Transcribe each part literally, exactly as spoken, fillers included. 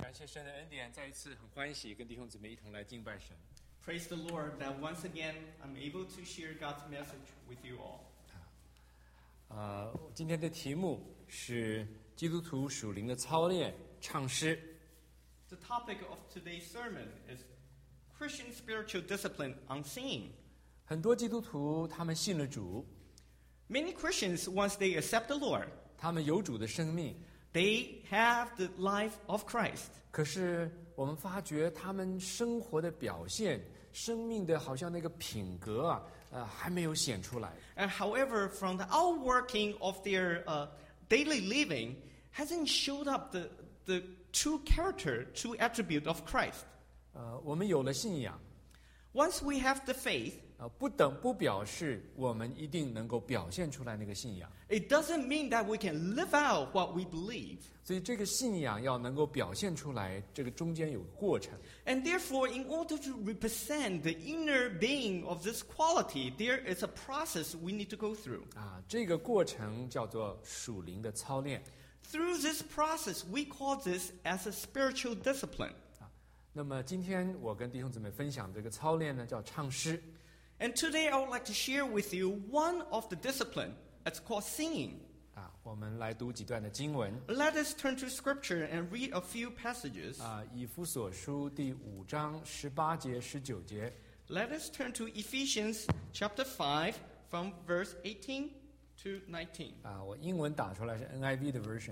感谢神的恩典，再一次很欢喜跟弟兄姊妹一同来敬拜神。 Praise the Lord that once again I'm able to share God's message with you all. 呃，今天的题目是基督徒属灵的操练唱诗。 The topic of today's sermon is Christian spiritual discipline on singing. 很多基督徒他们信了主， Many Christians, once they accept the Lord, 他们有主的生命， they have the life of Christ. 可是我们发觉他们生活的表现，生命的好像那个品格啊，呃，还没有显出来。 And however, from the outworking of their uh, daily living, hasn't showed up the, the true character, true attribute of Christ. 呃，我们有了信仰， Once we have the faith, 呃，不等不表示我们一定能够表现出来那个信仰。 it doesn't mean that we can live out what we believe. 所以这个信仰要能够表现出来，这个中间有个过程。 And therefore, in order to represent the inner being of this quality, there is a process we need to go through. 啊，这个过程叫做属灵的操练。 Through this process, we call this as a spiritual discipline. 啊，那么今天我跟弟兄姊妹分享这个操练呢，叫唱诗。 And today, I would like to share with you one of the discipline. It's called singing. 啊，我们来读几段的经文。 Let us turn to Scripture and read a few passages. 啊，以弗所书第五章十八节、十九节。 Let us turn to Ephesians chapter five from verse eighteen to nineteen. 啊，我英文打出来是 N I V 的 version。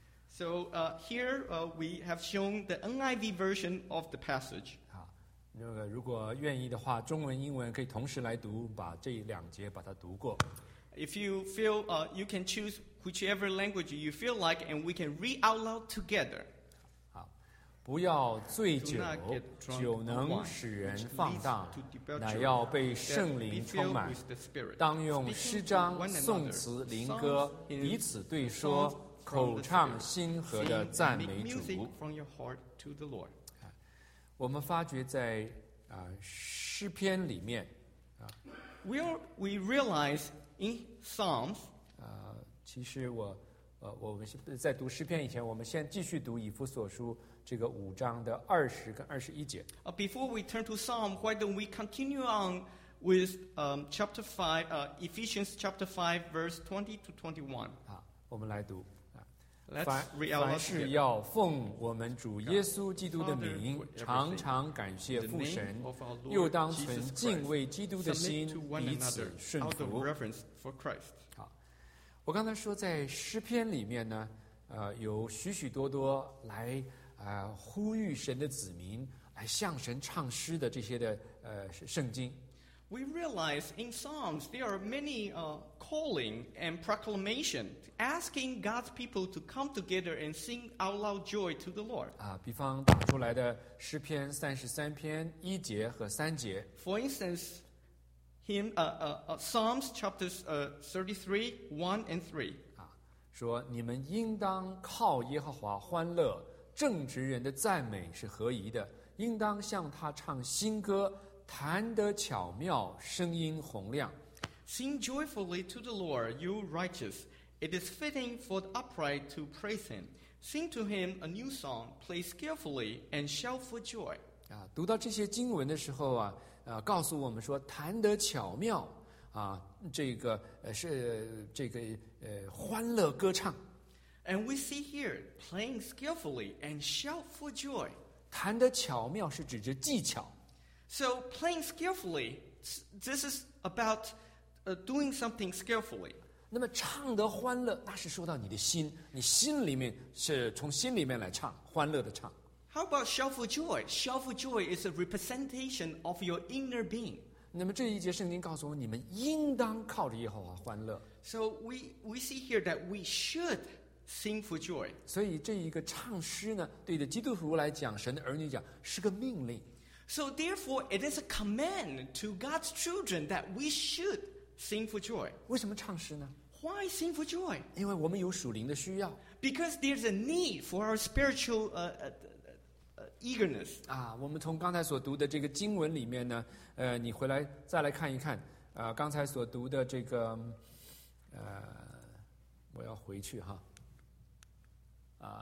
So uh, here uh, we have shown the N I V version of the passage. 啊，那个如果愿意的话，中文、英文可以同时来读，把这两节把它读过。 If you feel, uh, you can choose whichever language you feel like, and we can read out loud together. 好，不要醉酒 Do not get，drunk 酒能 on wine, 使人 which 放 leads 荡 to debauchery, 乃要被 that 圣 be 灵 filled 充满。 with the Spirit. 当用 Speaking 诗 to 章、 one 颂 another, 词、灵 songs, 歌 hymns, 彼此对 songs 说， from 口 the 唱 Spirit. 心和 Sing 的 and 赞 make 美 music 主。 from your heart to the Lord. 我们发觉在啊、诗篇里面， We, are, we realize in Psalms, 呃，其实我呃我们是在读诗篇以前，我们先继续读以弗所书这个五章的二十跟二十一节。 uh, before we turn to Psalm, why don't we continue on with um, chapter five, uh, Ephesians chapter five, verse twenty to twenty-one. 啊，我们来读啊。 Let's 凡 read out 凡 loud 事 together. 要奉我们主耶稣基督的 Father, 名 for，everything, 常常感谢 In the 父 name 神 of our，Lord 又当 Jesus 存 Christ, 敬畏基督的 submit 心 to one 彼 another 此顺 out of 服。 reverence for Christ. 好，我刚才说在诗篇里面呢，呃，有许许多多来呃呼吁神的子民来向神唱诗的这些的呃圣经。 We realize in Psalms there are many uh, calling and proclamation asking God's people to come together and sing out loud joy to the Lord. 啊，比方打出来的诗篇三十三篇一节和三节， For instance, hymn, uh, uh, uh, Psalms chapters uh, thirty-three, one and three. 啊，说你们应当靠耶和华欢乐，正直人的赞美是合宜的，应当向他唱新歌，弹得巧妙，声音洪亮。 Sing joyfully to the Lord, you righteous. It is fitting for the upright to praise him. Sing to him a new song, play skillfully, and shout for joy. 啊，读到这些经文的时候啊，呃，告诉我们说，弹得巧妙啊，这个呃是这个呃欢乐歌唱， And we see here, playing skillfully and shout for joy. 弹得巧妙是指着技巧。 So playing skillfully, this is about uh, doing something skillfully. 那么唱得欢乐，那是说到你的心，你心里面是从心里面来唱，欢乐的唱。 How about shout for joy? Shout for joy is a representation of your inner being. 那么这一节圣经告诉我，你们应当靠着耶和华欢乐。 So we, we see here that we should sing for joy. 所以这一个唱诗呢，对着基督徒来讲，神的儿女讲，是个命令。 So therefore, it is a command to God's children that we should sing for joy. 为什么唱诗呢？ Why sing for joy? 因为我们有属灵的需要 Because there's a need for our spiritual uh, uh, uh, eagerness. 啊。我们从刚才所读的这个经文里面呢，呃，你回来再来看一看，啊，刚才所读的这个，呃，我要回去哈，啊，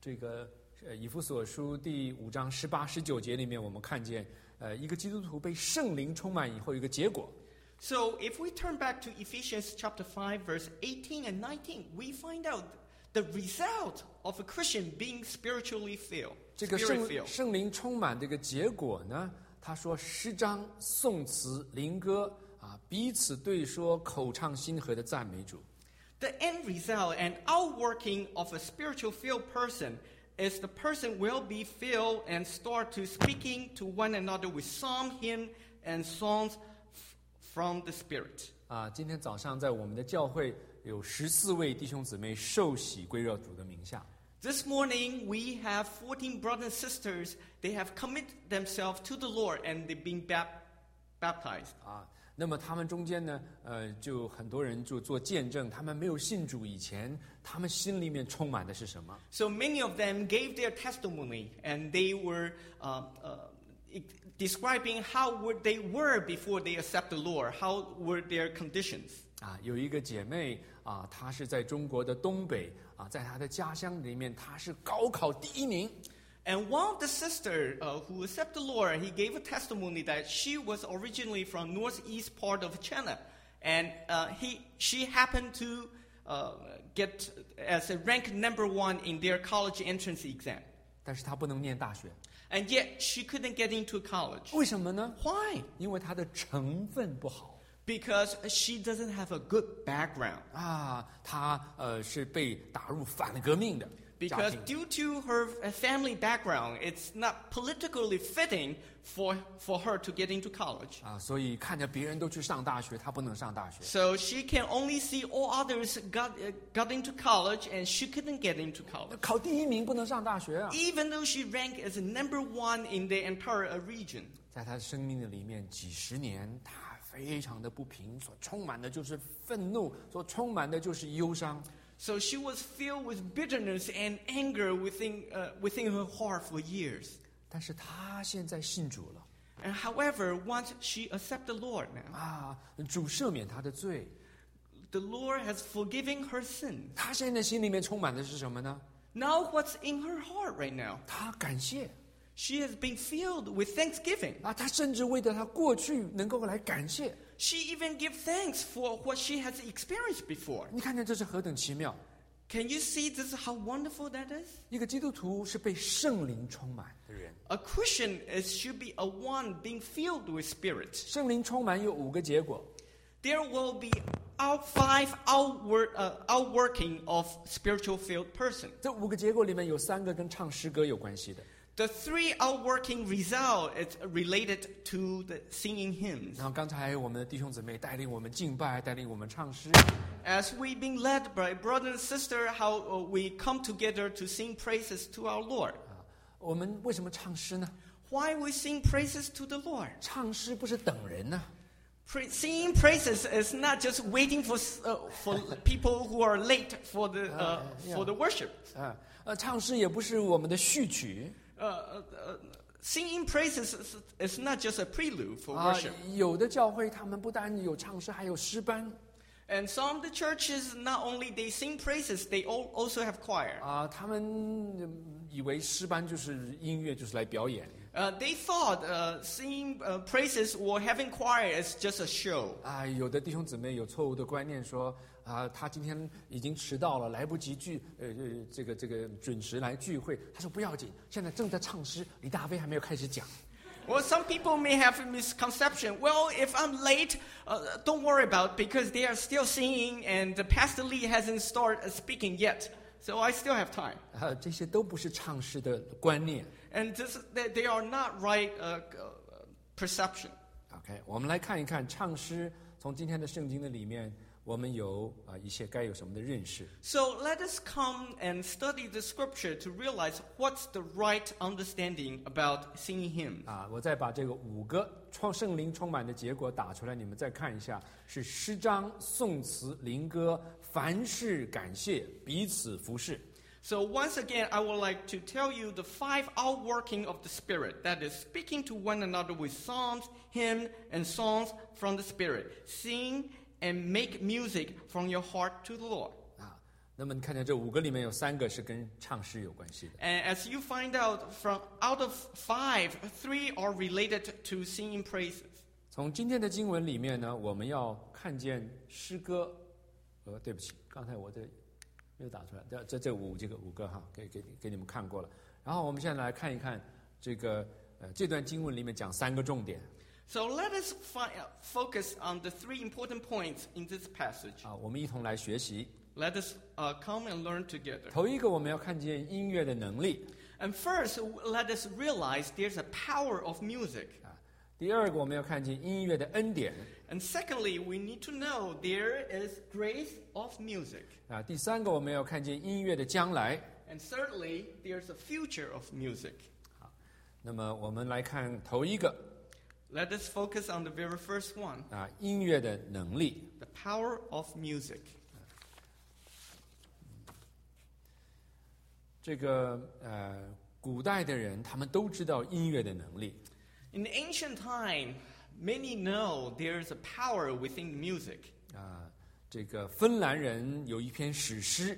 这个呃以弗所书第五章十八、十九节里面，我们看见呃一个基督徒被圣灵充满以后，有一个结果。 So if we turn back to Ephesians chapter five, verse eighteen and nineteen, we find out the result of a Christian being spiritually filled. 这个 Spirit 圣 filled. 圣灵充满这个结果呢，他说诗章、颂词、灵歌啊，彼此对说，口唱心和的赞美主。 The end result and outworking of a spiritual filled person is the person will be filled and start to speaking to one another with psalm, hymn, and songs f- from the Spirit. 啊，今天早上在我们的教会有十四位弟兄姊妹受洗归入主的名下。 This morning we have fourteen brothers and sisters. They have committed themselves to the Lord and they've been bap- baptized. 啊，那么他们中间呢，呃，就很多人就做见证，他们没有信主以前，他们心里面充满的是什么？ So many of them gave their testimony, and they were uh, uh, e- describing how were they were before they accept the Lord. How were their conditions? 啊，有一个姐妹啊，她是在中国的东北啊，在她的家乡里面，她是高考第一名。 And one of the sisters uh, who accepted the Lord, he gave a testimony that she was originally from northeast part of China, and uh, he she happened to uh, get as a rank number one in their college entrance exam, 但是她不能念大学， and yet she couldn't get into college. 为什么呢？ Why? 因为她的成分不好 Because she doesn't have a good background. 啊，她呃是被打入反革命的家 Because 庭 due to her uh, family background, it's not politically fitting for, for her to get into college. 啊，所以看着别人都去上大学，她不能上大学。 So she can only see all others got, uh, got into college and she couldn't get into college. 考第一名不能上大学啊！ Even though she ranked as number one in the entire uh, region. 在她的生命的里面，几十年，她非常的不平，所充满的就是愤怒，所充满的就是忧伤。 So she was filled with bitterness and anger within, uh, within her heart for years. 但是她现在信主了 And however, once she accepted the Lord now, 啊，主赦免她的罪， the Lord has forgiven her sin. 她现在心里面充满的是什么呢？ Now what's in her heart right now? 她感谢 She has been filled with thanksgiving. 啊，她甚至为了她过去能够来感谢。 She even gives thanks for what she has experienced before. 你看见这是何等奇妙！ Can you see this is how wonderful that is? 一个基督徒是被圣灵充满的人， A Christian is should be a one being filled with Spirit. 圣灵充满有五个结果。 There will be out five outward uh, outworking of spiritual filled person. 这五个结果里面有三个跟唱诗歌有关系的。 The three outworking result is related to the singing hymns. 然后刚才我们的弟兄姊妹带领我们敬拜，带领我们唱诗。 As we've been led by brother and sister, how uh, we come together to sing praises to our Lord. 啊，我们为什么唱诗呢？ Why we sing praises to the Lord? 唱诗不是等人呢、 Pra- singing praises is not just waiting for uh, for people who are late for the uh, yeah. for the worship. 啊，呃，唱诗也不是我们的序曲 Uh, uh, uh, singing praises is, is not just a prelude for 啊 worship. 有的教会他们不但有唱诗，还有诗班 And some of the churches not only they sing praises, they all also have choir. 啊，他们嗯以为诗班就是音乐，就是来表演 Uh, they thought uh, singing uh, praises or having choir is just a show. 啊。有的弟兄姊妹有错误的观念说啊，他今天已经迟到了，来不及聚呃呃这个这个准时来聚会。他说不要紧，现在正在唱诗，李大飞还没有开始讲。 Well, some people may have a misconception. Well, if I'm late, uh, don't worry about it because they are still singing and the Pastor Lee hasn't started speaking yet. So I still have time. 啊，这些都不是唱诗的观念。 And this, they, they are not right uh, uh, perception. OK， 我们来看一看唱诗。从今天的圣经的里面，我们有啊、一些该有什么的认识。 So let us come and study the scripture to realize what's the right understanding about singing hymns. 啊，我再把这个五个创圣灵充满的结果打出来，你们再看一下，是诗章、颂词、灵歌，凡事感谢，彼此服侍。 So once again, I would like to tell you the five outworking of the Spirit. That is speaking to one another with psalms, hymns, and songs from the Spirit. Sing and make music from your heart to the Lord. 啊， 那么你看见这五个里面有三个是跟唱诗有关系的。 And as you find out, from out of five, three are related to singing praises. 从今天的经文里面呢，我们要看见诗歌。呃，对不起，刚才我这没有打出来。这这这五这个五个哈，给给给你们看过了。然后我们现在来看一看这个呃这段经文里面讲三个重点。 So let us fi- uh, focus on the three important points in this passage. 啊，我们一同来学习。 Let us uh, come and learn together. 头一个，我们要看见音乐的能力。 And first, let us realize there's a power of music. 啊，第二个，我们要看见音乐的恩典。 And secondly, we need to know there is grace of music. 啊，第三个，我们要看见音乐的将来。 And thirdly, there's a future of music. 那么我们来看头一个。 Let us focus on the very first one. 啊，音乐的能力。 The power of music. 这个呃，古代的人他们都知道音乐的能力。 In ancient time, many know there's a power within music. 啊，这个芬兰人有一篇史诗。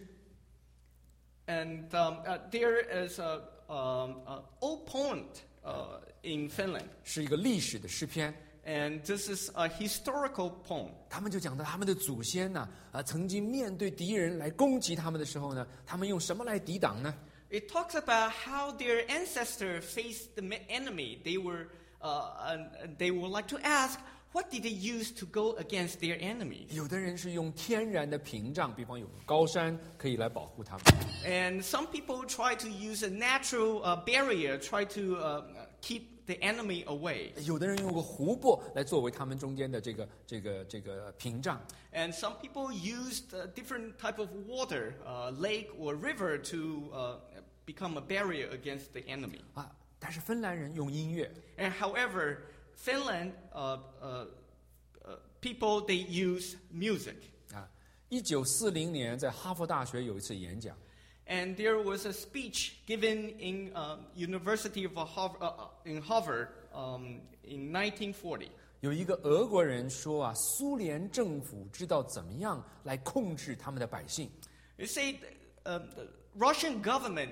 And um, uh, there is a, um, a old poem uh, in Finland. 是一个历史的诗篇。 And this is a historical poem. 他们就讲到他们的祖先呢，啊，曾经面对敌人来攻击他们的时候呢，他们用什么来抵挡呢？ It talks about how their ancestors faced the me- enemy. They were, uh, and they would like to ask, what did they use to go against their enemies? 有的人是用天然的屏障，比方有高山可以来保护他们。 And some people try to use a natural uh, barrier, try to uh, keep the enemy away. 有的人用个湖泊来作为他们中间的这个这个这个屏障。 And some people used a different type of water, uh, lake or river, to uh, become a barrier against the enemy. 啊，但是芬兰人用音乐。 And however, Finland uh, uh, uh, people they use music. 啊，一九四零年在哈佛大学有一次演讲。 And there was a speech given in uh, University of Harvard, uh, in Harvard um, in nineteen forty. 有一个俄国人说啊，苏联政府知道怎么样来控制他们的百姓。 They say uh, the Russian government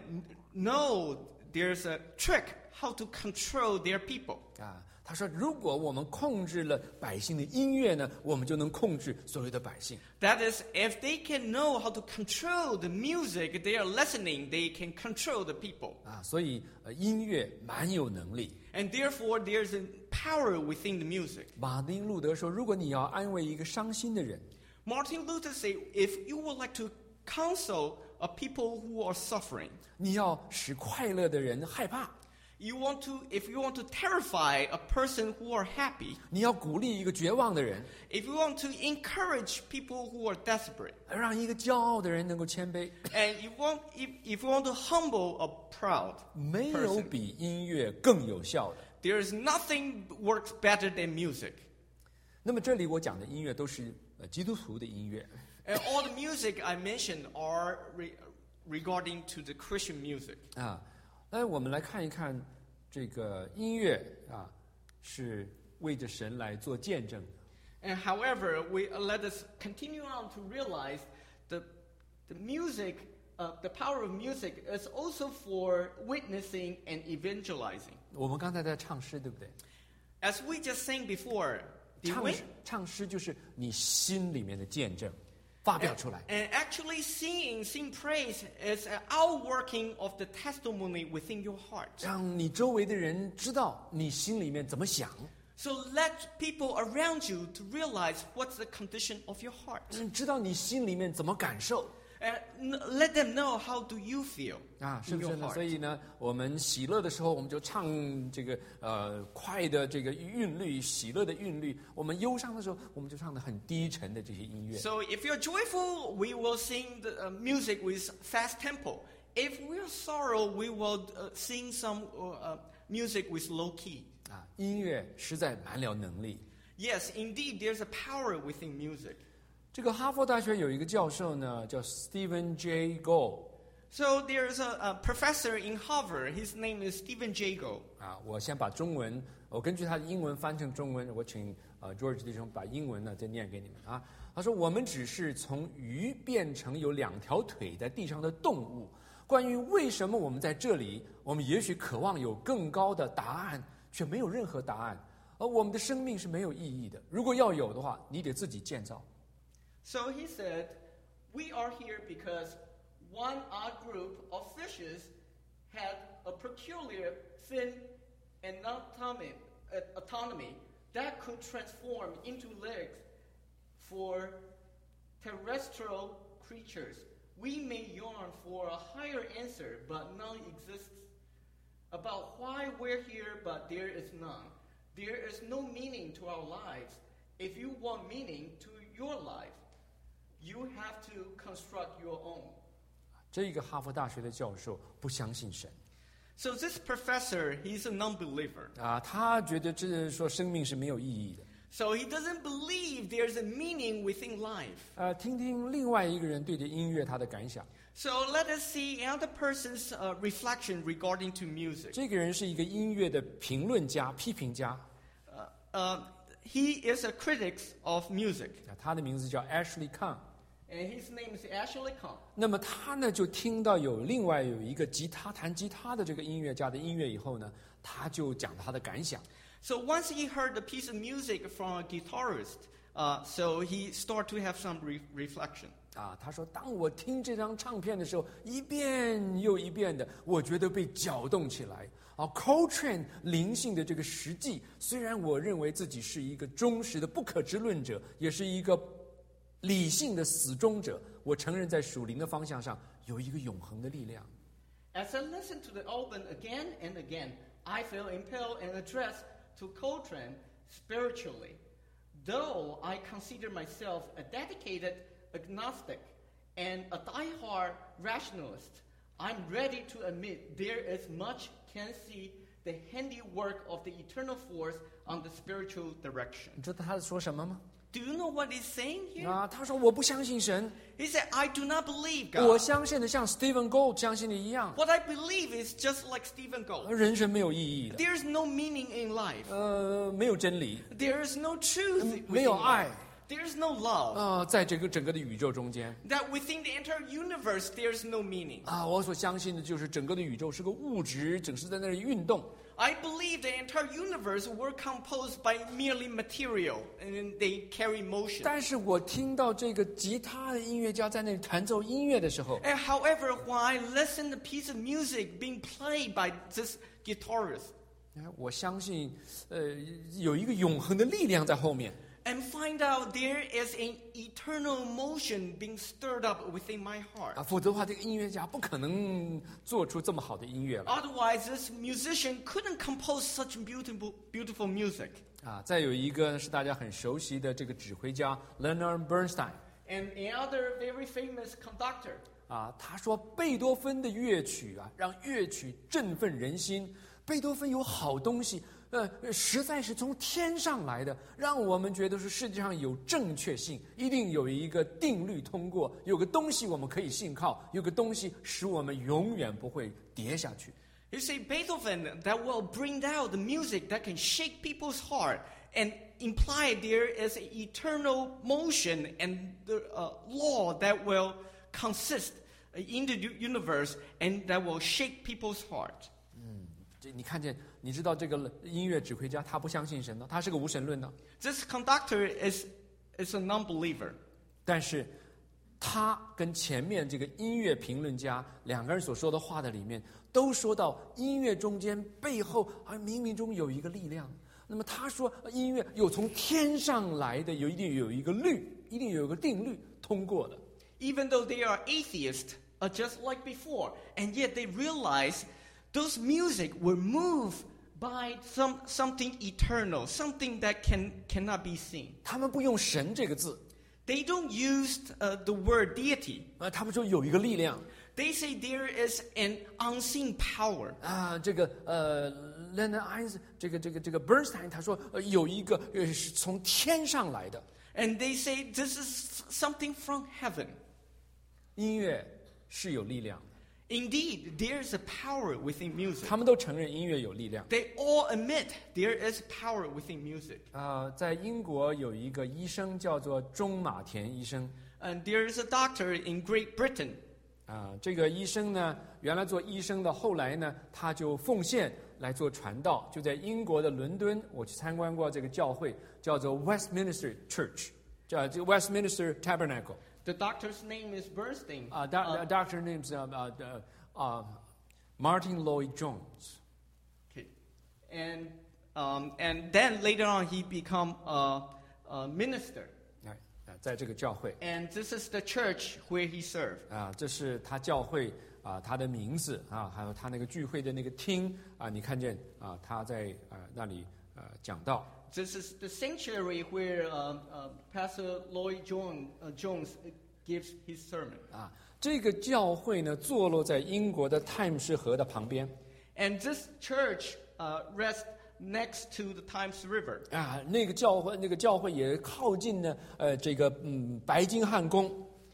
know there's a trick how to control their people. 啊，他说，如果我们控制了百姓的音乐呢，我们就能控制所有的百姓。 That is, if they can know how to control the music they are listening, they can control the people. 啊，所以呃，音乐蛮有能力。 And therefore, there's a power within the music. 马丁路德说，如果你要安慰一个伤心的人， Martin Luther said, if you would like to counsel a people who are suffering, 你要使快乐的人害怕， you want to, if you want to terrify a person who are happy, 你要鼓励一个绝望的人， if you want to encourage people who are desperate, 让一个骄傲的人能够谦卑， and you want, if, if you want to humble a proud 没有 person, 比音乐更有效的。 there is nothing works better than music. 那么这里我讲的音乐都是呃基督徒的音乐。 And all the music I mentioned are re- regarding to the Christian music. 啊，那我们来看一看这个音乐啊，是为着神来做见证的。 And however, we uh, let us continue on to realize the the music, uh, the power of music is also for witnessing and evangelizing. 我们刚才在唱诗，对不对？ As we just sang before, the 唱 win- 诗唱诗就是你心里面的见证，发表出来。 and actually singing, sing praise is an outworking of the testimony within your heart. 让你周围的人知道你心里面怎么想， So let people around you to realize what's the condition of your heart. 嗯知道你心里面怎么感受 And n- let them know how do you feel 啊，是 in 不 your 是呢？ heart. 所以呢，我们喜乐的时候，我们就唱这个呃快的这个韵律，喜乐的韵律；我们忧伤的时候，我们就唱的很低沉的这些音乐。 So if you're joyful, we will sing the uh, music with fast tempo. If we're sorrow, we will uh, sing some uh, uh, music with low key. 啊，音乐实在满了能力。 Yes, indeed, there's a power within music. 这个哈佛大学有一个教授呢，叫 Stephen J. Gould。 So there's a, a professor in Harvard. His name is Stephen Jay Gould. 啊，我先把中文，我根据他的英文翻成中文，我请呃 George 弟兄把英文呢再念给你们啊。他说：“我们只是从鱼变成有两条腿在地上的动物。关于为什么我们在这里，我们也许渴望有更高的答案，却没有任何答案。而我们的生命是没有意义的。如果要有的话，你得自己建造。” So he said, "We are here because one odd group of fishes had a peculiar fin anatomy, uh, autonomy that could transform into legs for terrestrial creatures. We may yearn for a higher answer, but none exists. About why we're here, but there is none. There is no meaning to our lives. If you want meaning to your life, you have to construct your own." 这个哈佛大学的教授不相信神 So this professor, he's a non-believer. 啊，他觉得这说生命是没有意义的。 So he doesn't believe there's a meaning within life. 呃，听听另外一个人对这音乐他的感想。 So let us see another person's uh, reflection regarding to music. 这个人是一个音乐的评论家、批评家， Uh, uh, he is a critic of music, 啊，他的名字叫 Ashley Kahn。 and his name is Ashley Kahn. 那么他呢，就听到有另外有一个吉他弹吉他的这个音乐家的音乐以后呢，他就讲他的感想。 So once he heard a piece of music from a guitarist, uh, so he started to have some re- reflection. 啊，他说，当我听这张唱片的时候，一遍又一遍的，我觉得被搅动起来。啊 ，Coltrane 灵性的这个实际，虽然我认为自己是一个忠实的不可知论者，也是一个理性的死忠者，我承认在属灵的方向上有一个永恒的力量。 As I listened to the album again and again, I felt impelled and addressed to Coltrane spiritually. Though I consider myself a dedicated agnostic and a die-hard rationalist, I'm ready to admit there is much can see the handiwork of the eternal force on the spiritual direction. 你知道他在说什么吗？ Do you know what he's saying here? 啊，他说我不相信神， He said, I do not believe 我 God. 相信的像 Stephen Gould 相信的一样， What I believe is just like Stephen Gould. 人生没有意义的， There is no meaning in life. 呃，没有真理， There is no truth within 没有爱。 life. There is no love. 啊，在这个整个的宇宙中间 That within the entire universe, there is no meaning. 啊，我所相信的就是整个的宇宙是个物质，整是在那里运动。 I believe the entire universe were composed by merely material, and they carry motion. 但是我听到这个吉他的音乐家在那里弹奏音乐的时候， And however, when I listen to a piece of music being played by this guitarist, 哎我相信，呃，有一个永恒的力量在后面。 and find out there is an eternal motion being stirred up within my heart. 啊，否则的话，这个音乐家不可能做出这么好的音乐了。 Otherwise, this musician couldn't compose such beautiful, beautiful music. 啊，再有一个是大家很熟悉的这个指挥家 Leonard Bernstein。 And another very famous conductor. 啊，他说贝多芬的乐曲啊，让乐曲振奋人心。贝多芬有好东西，呃，实在是从天上来的，让我们觉得是世界上有正确性，一定有一个定律通过，有个东西我们可以信靠，有个东西使我们永远不会跌下去。 You see, Beethoven that will bring out the music that can shake people's heart and imply there is an eternal motion and the uh, law that will consist in the universe and that will shake people's heart. 这你看见，你知道这个音乐指挥家他不相信神的，他是个无神论的， This conductor is, is a non-believer. 但是他跟前面这个音乐评论家两个人所说的话的里面，都说到音乐中间背后啊冥冥中有一个力量。那么他说音乐有从天上来的，有一定有一个律，一定有一个定律通过的。 Even though they are atheists, uh, just like before, and yet they realize those music were moved by some, something eternal, something that can, cannot be seen. 他们不用神这个字， They don't use uh, the word deity. 呃，他们说有一个力量 They say there is an unseen power. 啊。这个呃 ，Leonard Einstein，这个这个这个 Bernstein，他说呃有一个呃是从天上来的 And they say this is something from heaven. 音乐是有力量的。 Indeed, there is a power within music. 他们都承认音乐有力量。 They all admit there is power within music. 呃，在英国有一个医生叫做中马田医生。 And there is a doctor in Great Britain. 啊，这个医生呢，原来做医生的，后来呢，他就奉献来做传道。就在英国的伦敦，我去参观过这个教会，叫做 Westminster Church， 叫这个 Westminster Tabernacle。 The doctor's name is Bernstein. 啊、uh, uh,，Doctor names 啊啊啊，Martin Lloyd Jones。 Okay. And um, and then later on he become a, a minister. 哎，啊，在这个教会。 And this is the church where he served. 啊，这是他教会啊，他的名字啊，还有他那个聚会的那个厅啊，你看见啊，他在啊那里呃讲道。 This is the sanctuary where uh, uh, Pastor Lloyd Jones, uh, Jones gives his sermon. 啊，这个教会呢，坐落在英国的泰晤士河的旁边。 And this church uh, rests next to the Thames River. 啊，那个教会，那个教会也靠近呢，呃，这个嗯白金汉宫。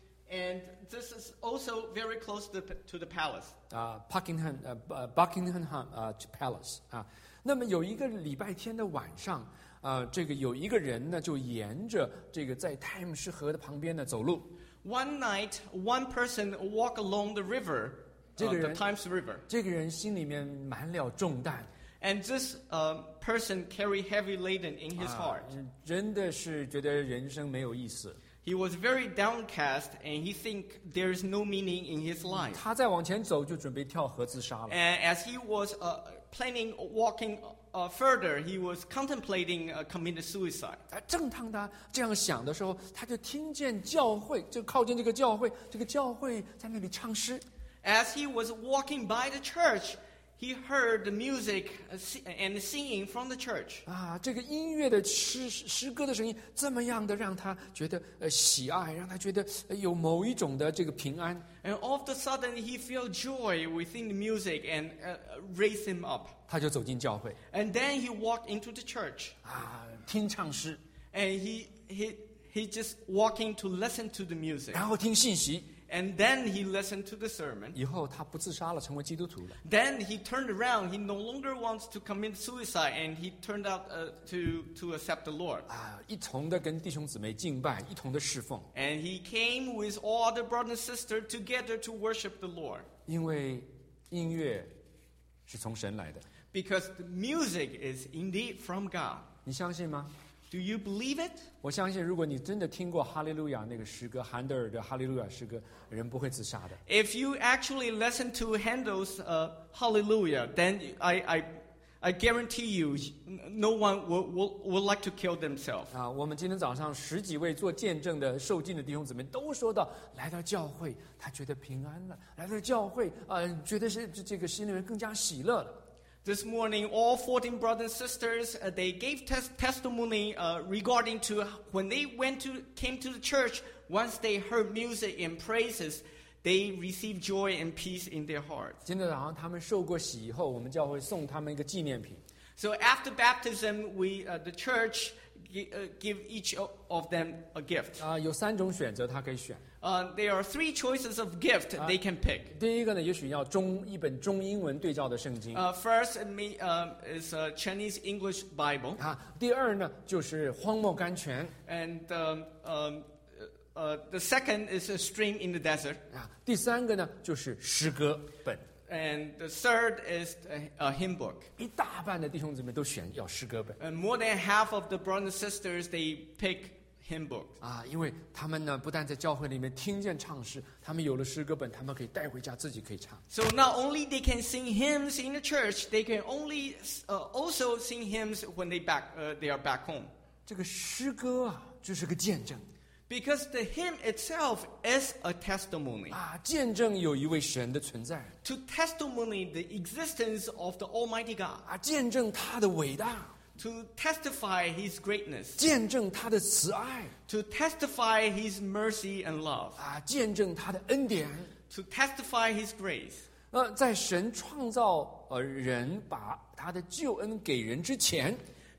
And this is also very close to the, to the palace. 啊 ，Buckingham 呃呃 Buckingham 啊 Palace 啊。那么有一个礼拜天的晚上。 呃，这个有一个人呢，就沿着这个在泰晤士河的旁边呢走路。 One night, one person walked along the river, uh, the Thames River. 这个人心里面满了重担。 And this uh, person carried heavy laden in his heart. 真的是觉得人生没有意思。 He was very downcast, and he think there is no meaning in his life. 他再往前走，就准备跳河自杀了。 And as he was uh, planning walking uh, further, he was contemplating uh, committing suicide. 正当他这样想的时候，他就听见教会，就靠近这个教会，这个教会在那里唱诗。 As he was walking by the church, he heard the music and singing from the church. 啊，这个音乐的诗诗歌的声音，这么样的让他觉得呃喜爱，让他觉得有某一种的这个平安。 And all of a sudden, he felt joy within the music and uh, raised him up. 他就走进教会。 And then he walked into the church. 啊，听唱诗。 And he he he just walking to listen to the music. 然后听信息。 And then he listened to the sermon. 以后他不自杀了，成为基督徒了。 Then he turned around. He no longer wants to commit suicide, and he turned out uh, to to accept the Lord. 啊，一同的跟弟兄姊妹敬拜，一同的侍奉。 And he came with all other brothers and sisters together to worship the Lord. 因为音乐是从神来的。 Because the music is indeed from God. 你相信吗？ Do you believe it? 我相信，如果你真的听过哈利路亚那个诗歌，韩德尔的哈利路亚诗歌，人不会自杀的。 If you actually listen to Handel's uh, Hallelujah, then I, I, I guarantee you, no one will, will, will like to kill themselves. 啊，我们今天早上十几位做见证的受尽的弟兄姊妹都说到，来到教会他觉得平安了，来到教会啊、呃，觉得是这个心里面更加喜乐了。 This morning, all fourteen brothers and sisters, uh, they gave tes- testimony uh, regarding to when they went to came to the church. Once they heard music and praises, they received joy and peace in their hearts. 今天早上他们受过洗以后，我们教会送他们一个纪念品。 So after baptism, we uh, the church gi- uh, give each o- of them a gift. 啊，有三种选择，他可以选。 Uh, there are three choices of gift they can pick. 第一个呢，也许要中一本中英文对照的圣经。 Uh, first it may, uh, is a Chinese English Bible, 啊，第二呢就是荒漠甘泉。 and um, um, uh, the second is a stream in the desert, 啊，第三个呢就是诗歌本。 and the third is a, a hymn book. 一大半的弟兄姊妹都选要诗歌本。 And more than half of the brothers and sisters they pick hymn books. 啊，因为他们呢不但在教会里面听见唱诗，他们有了诗歌本，他们可以带回家自己可以唱。 So not only they can sing hymns in the church, they can only uh, also sing hymns when they back uh, they are back home. 这个诗歌啊，就是个见证。 Because the hymn itself is a testimony. 啊，见证有一位神的存在。 To testimony the existence of the Almighty God. 啊，见证他的伟大。 To testify His greatness. 见证他的慈爱。 To testify His mercy and love. 啊，见证他的恩典。 To testify His grace. 呃，在神创造呃人，把他的救恩给人之前，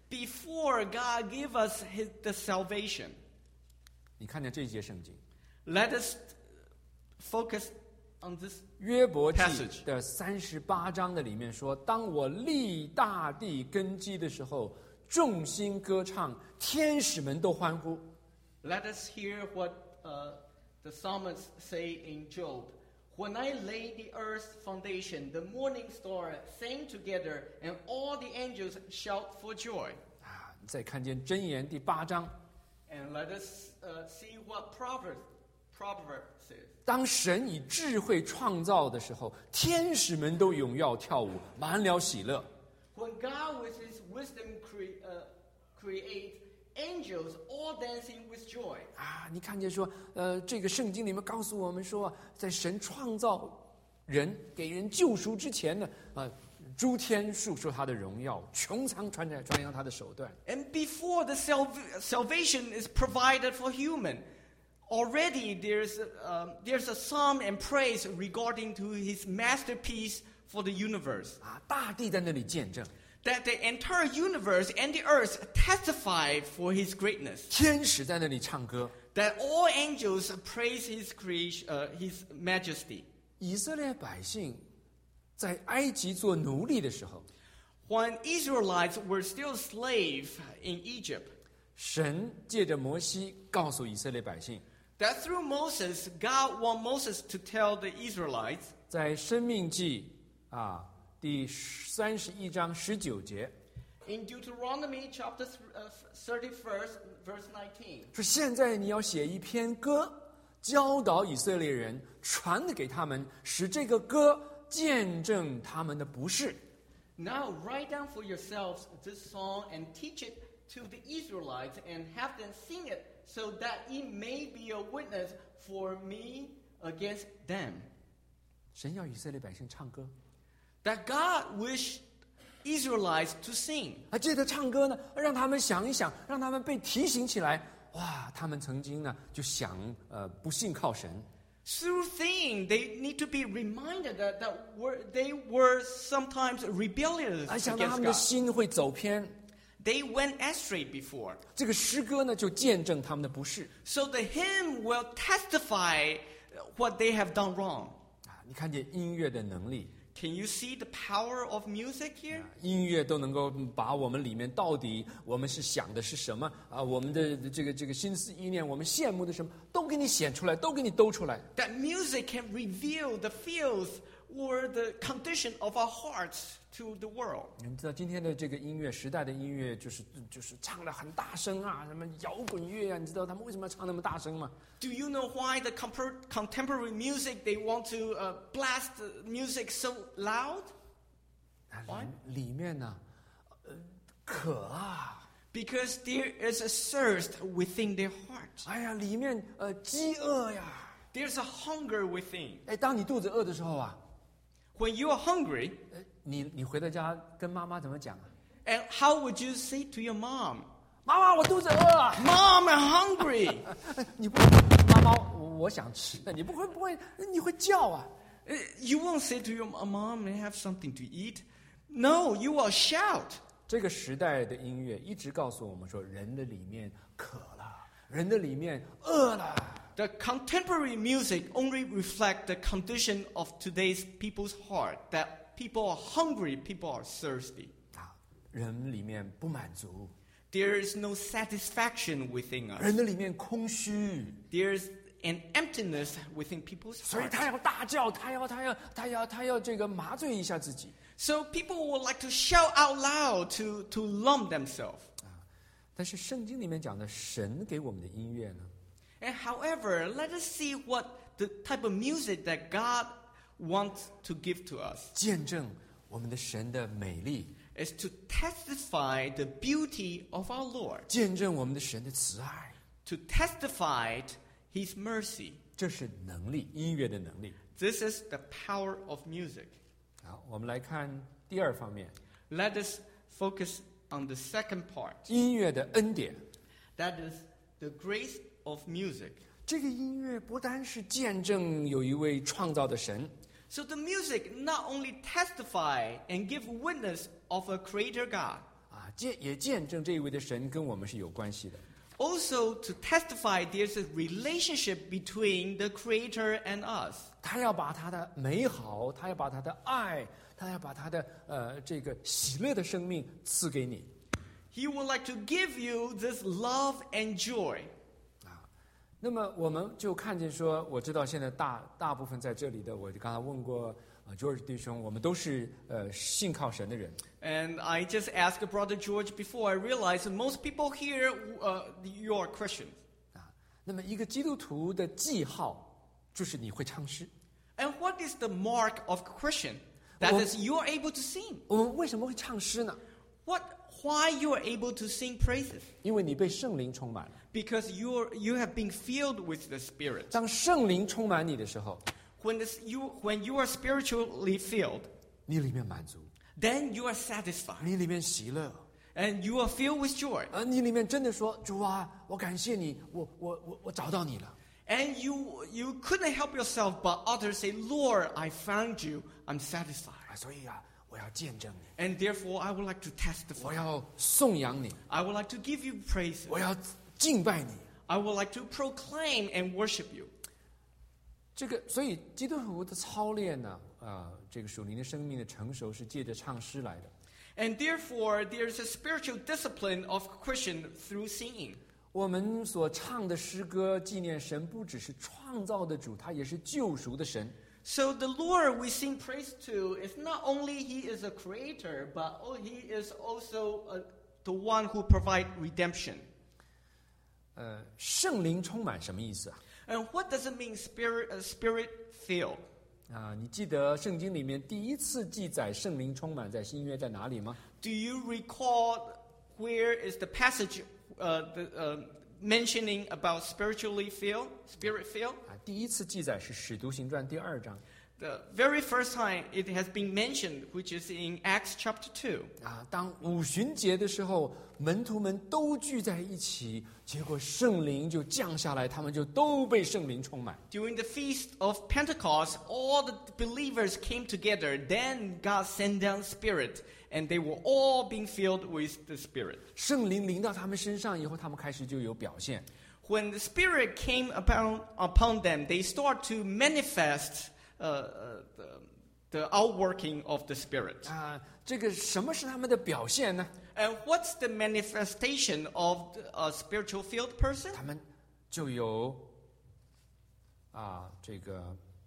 Before God gave us his, the salvation, 你看见这一节圣经， let us focus on this 约伯记 passage. 的三十八章的里面说：“当我立大地根基的时候，众星歌唱，天使们都欢呼。” Let us hear what uh, the psalmists say in Job. When I laid the earth's foundation, the morning star sang together, and all the angels shout for joy. 啊，再看见箴言第八章， And let us uh, see what Proverbs, Proverbs says. 当神以智慧创造的时候，天使们都踊跃跳舞，满了喜乐。 When God with his wisdom cre- uh, create angels all dancing with joy. 啊，你看见说，呃，这个圣经里面告诉我们说，在神创造人、给人救赎之前呢，啊，诸天述说他的荣耀，穹苍传传传扬他的手段。 And before the salv- salvation is provided for human, already there's a, um, there's a psalm and praise regarding to his masterpiece for the universe. 啊，大地在那里见证， That the entire universe and the earth testify for his greatness. 天使在那里唱歌， That all angels praise his creation, uh, his majesty. 以色列百姓在埃及做奴隶的时候， When Israelites were still slaves in Egypt, 神借着摩西告诉以色列百姓， that through Moses, God want Moses to tell the Israelites, 在申命记啊第三十一章十九节 in Deuteronomy chapter thirty-first, verse nineteen, 说：“现在你要写一篇歌，教导以色列人，传给他们，使这个歌见证他们的不是。” Now write down for yourselves this song and teach it to the Israelites and have them sing it so that it may be a witness for me against them. 神要以色列百姓唱歌， That God wished Israelites to sing. 啊，借着唱歌呢，让他们想一想，让他们被提醒起来。哇，他们曾经呢就想呃不信靠神， Through singing, they need to be reminded that, that were, they were sometimes rebellious 啊，想到他 against 们的 God. 心会走偏。 They went astray before. 这个诗歌呢，就见证他们的不是 So the hymn will testify what they have done wrong. 啊。你看见音乐的能力， Can you see the power of music here? 音乐都能够把我们里面到底我们是想的是什么啊，我们的这个这个心思意念，我们羡慕的什么，都给你显出来，都给你兜出来。 That music can reveal the feels or the condition of our hearts to the world. 你们知道今天的这个音乐时代的音乐，就是就是唱得很大声啊，什么摇滚乐啊，你知道他们为什么要唱那么大声吗？ Do you know why the compar- contemporary music, they want to uh, blast the music so loud? 啊 Why? 里里面呢，呃，渴啊， Because there is a thirst within their heart. 哎呀，里面呃饥饿呀， There's a hunger within. 哎，当你肚子饿的时候啊， When you are hungry, 呃，你你回到家跟妈妈怎么讲啊？ and how would you say to your mom, 妈妈，我肚子饿啊！ Mom, I'm hungry. 你不，妈妈，我我想吃。你不会不会，你会叫啊？ Uh, You won't say to your mom, may I have something to eat? No, you will shout. 这个时代的音乐一直告诉我们说，人的里面渴了，人的里面饿了。 The contemporary music only reflect the condition of today's people's heart, that people are hungry, people are thirsty. 啊，人里面不满足， There is no satisfaction within us. 人的里面空虚， There's an emptiness within people's 所以 hearts. 他要大叫，他要他要他要他要这个麻醉一下自己。 So people would like to shout out loud to, to lump themselves. 但是圣经里面讲的神给我们的音乐呢， And however, let us see what the type of music that God wants to give to us. 见证我们的神的美丽， Is to testify the beauty of our Lord, 见证我们的神的慈爱， to testify His mercy. 这是能力，音乐的能力。 This is the power of music. 好，我们来看第二方面， Let us focus on the second part. 音乐的恩典。 That is the grace of music. 这个音乐不单是见证有一位创造的神， So the music not only testify and give witness of a creator God, 啊，见也见证这一位的神跟我们是有关系的。 also to testify there's a relationship between the Creator and us. 他要把他的美好，他要把他的爱，他要把他的呃这个喜乐的生命赐给你。 He would like to give you this love and joy. 那么我们就看见说，我知道现在大大部分在这里的，我刚才问过呃 George 弟兄，我们都是呃信靠神的人。 And I just asked Brother George before. I realized that most people here, uh, you are Christians. 啊，那么一个基督徒的记号就是你会唱诗。 And what is the mark of a Christian? That Well- is, you are able to sing. 我们为什么会唱诗呢？ What? Why you are able to sing praises? 因为你被圣灵充满了。 Because you are, you have been filled with the Spirit. 当圣灵充满你的时候， When this, you when you are spiritually filled, 你里面满足， then you are satisfied 你里面喜乐， and you are filled with joy. 呃，你里面真的说主啊，我感谢你，我我我我找到你了。 And you you couldn't help yourself, but others say, "Lord, I found you. I'm satisfied." 啊，所以啊，我要见证你， And therefore, I would like to 我 testify. 要颂扬你， I would like to give you praise. 我要敬拜你。 I would like to proclaim and worship you. 这个，所以基督徒的操练呢，啊、这个属灵的生命的成熟是借着唱诗来的。 And therefore, there's a spiritual discipline of Christian through singing. 我们所唱的诗歌纪念神，不只是创造的主，他也是救赎的神。 So the Lord we sing praise to is not only He is a creator, but oh, He is also uh, the one who provides redemption. 呃，圣灵充满什么意思啊？ And what does it mean, spirit, uh, spirit filled? 啊，你记得圣经里面第一次记载圣灵充满在新约在哪里吗？ Do you recall where is the passage uh, the, uh, mentioning about spiritually filled, spirit filled? 啊，第一次记载是使徒行传第二章。 The very first time it has been mentioned, which is in Acts chapter two. 啊，当五旬节的时候，门徒们都聚在一起，结果圣灵就降下来，他们就都被圣灵充满。 During the feast of Pentecost, all the believers came together. Then God sent down Spirit, and they were all being filled with the Spirit. 圣灵临到他们身上以后，他们开始就有表现。 When the Spirit came upon, upon them, they start to manifest uh, uh, the, the outworking of the Spirit. 啊，这个什么是他们的表现呢？ And what's the manifestation of a spiritual filled person? 他们就有啊，这个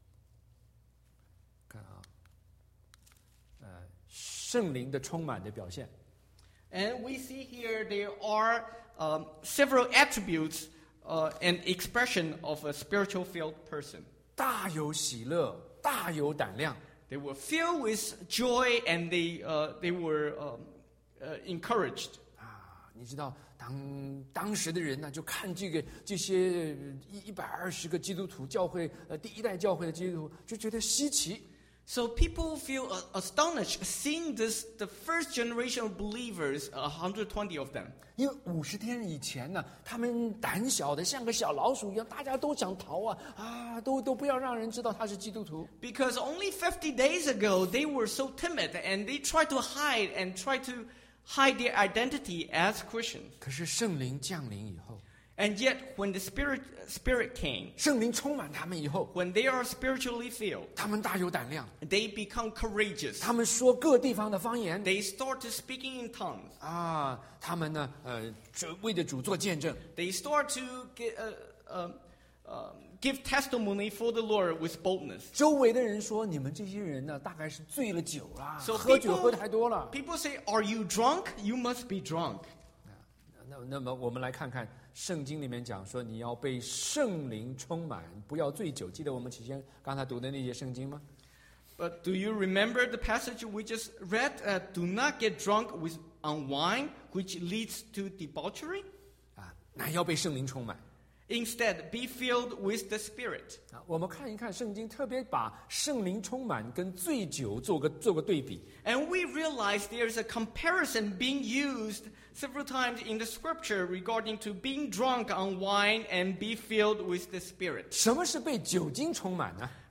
看啊，呃，圣灵的充满的表现。 And we see here there are um, several attributes uh, and expression of a spiritual filled person. 大有喜乐，大有胆量。 They were filled with joy and they, uh, they were um, uh, encouraged. 啊，你知道，当当时的人呢，就看这个这些一一百二十个基督徒教会，呃，第一代教会的基督徒，就觉得稀奇。 So people feel uh, astonished seeing this, the first generation of believers, one hundred twenty of them. 因为五十天以前呢，他们胆小的像个小老鼠一样，大家都想逃啊啊，都都不要让人知道他是基督徒。 Because only fifty days ago, they were so timid and they tried to hide and tried to hide their identity as Christians. 可是圣灵降临以后， And yet, when the Spirit, Spirit came, 圣灵充满他们以后， when they are spiritually filled, 他们大有胆量， they become courageous. 他们说各地方的方言 They start to speaking in tongues. 啊，他们呢，呃，这为着主做见证。 They start to get, uh, uh, uh, give testimony for the Lord with boldness. 周围的人说：“你们这些人呢，大概是醉了酒啦， So 喝酒 people- 喝太多了。 People say, "Are you drunk? You must be drunk." ” 那那么我们来看看圣经里面讲说，你要被圣灵充满，不要醉酒。记得我们起先刚才读的那些圣经吗？ But do you remember the passage we just read? Uh, Do not get drunk with on wine, which leads to debauchery. 啊，乃要被圣灵充满。 Instead, be filled with the Spirit. 啊，我们看一看圣经，特别把圣灵充满跟醉酒做个做个对比。 And we realize there's a comparison being used several times in the scripture regarding to being drunk on wine and be filled with the Spirit. 什么是被酒精充满呢？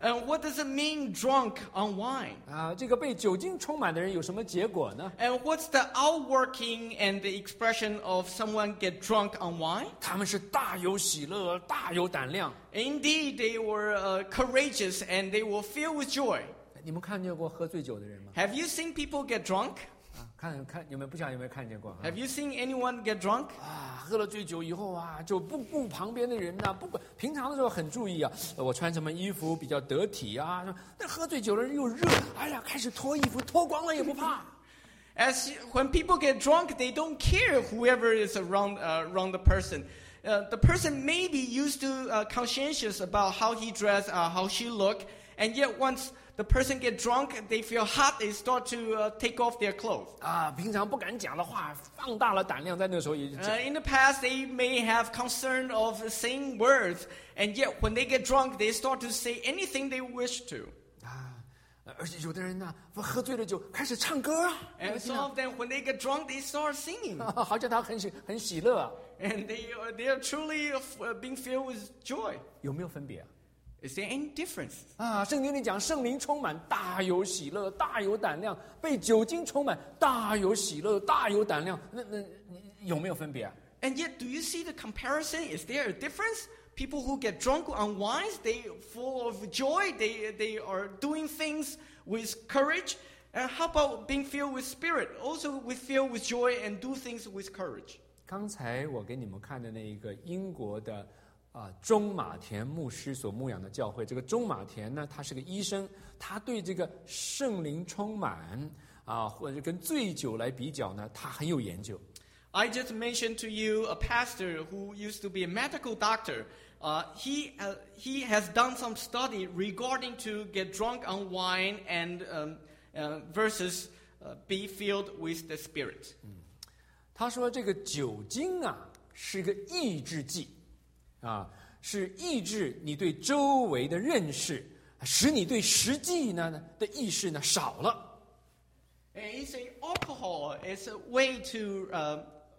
And what does it mean, drunk on wine? 啊，这个被酒精充满的人有什么结果呢？ And what's the outworking and the expression of someone get drunk on wine? 他们是大有喜乐，大有胆量。 Indeed, they were uh, courageous and they were filled with joy. 你们看见过喝醉酒的人吗？ Have you seen people get drunk? 啊，看看你们不晓得有没有看见过？啊 Have you seen anyone get drunk? 啊，喝了醉酒以后啊，就不顾旁边的人呐、不管平常的时候很注意啊，呃我穿什么衣服比较得体啊。但喝醉酒的人又热，哎呀，开始脱衣服，脱光了也不怕。 As when people get drunk, they don't care whoever is around uh, around the person. Uh, the person may be used to uh, conscientious about how he dressed, uh, how she looked, and yet once the person get drunk, they feel hot. They start to uh, take off their clothes. 啊，平常不敢讲的话，放大了胆量，在那个时候也就讲。 Uh, in the past, they may have concern of saying words, and yet when they get drunk, they start to say anything they wish to. 啊，而且有的人呢，喝醉了酒开始唱歌啊， And some of them, when they get drunk, they start singing, 好像他很喜很喜乐啊， and they are, they are truly uh, being filled with joy. 有没有分别啊？ Is there any difference? 啊，圣经里讲圣灵充满，大有喜乐，大有胆量；被酒精充满，大有喜乐，大有胆量。那那有没有分别啊？ And yet, do you see the comparison? Is there a difference? People who get drunk on wines, they full of joy. They they are doing things with courage. And how about being filled with spirit? Also, with filled with joy and do things with courage. 刚才我给你们看的那一个英国的啊中马田牧师所牧养的教会，这个中马田呢，他是个医生，他对这个圣灵充满啊，或者跟醉酒来比较呢，他很有研究。 I just mentioned to you a pastor who used to be a medical doctor. Uh, he uh, he has done some study regarding to get drunk on wine and um, uh, versus uh, be filled with the Spirit. 他说这个酒精啊是个抑制剂，啊，是抑制你对周围的认识，使你对实际呢的意识呢少了。 And he say alcohol is a way to. Uh,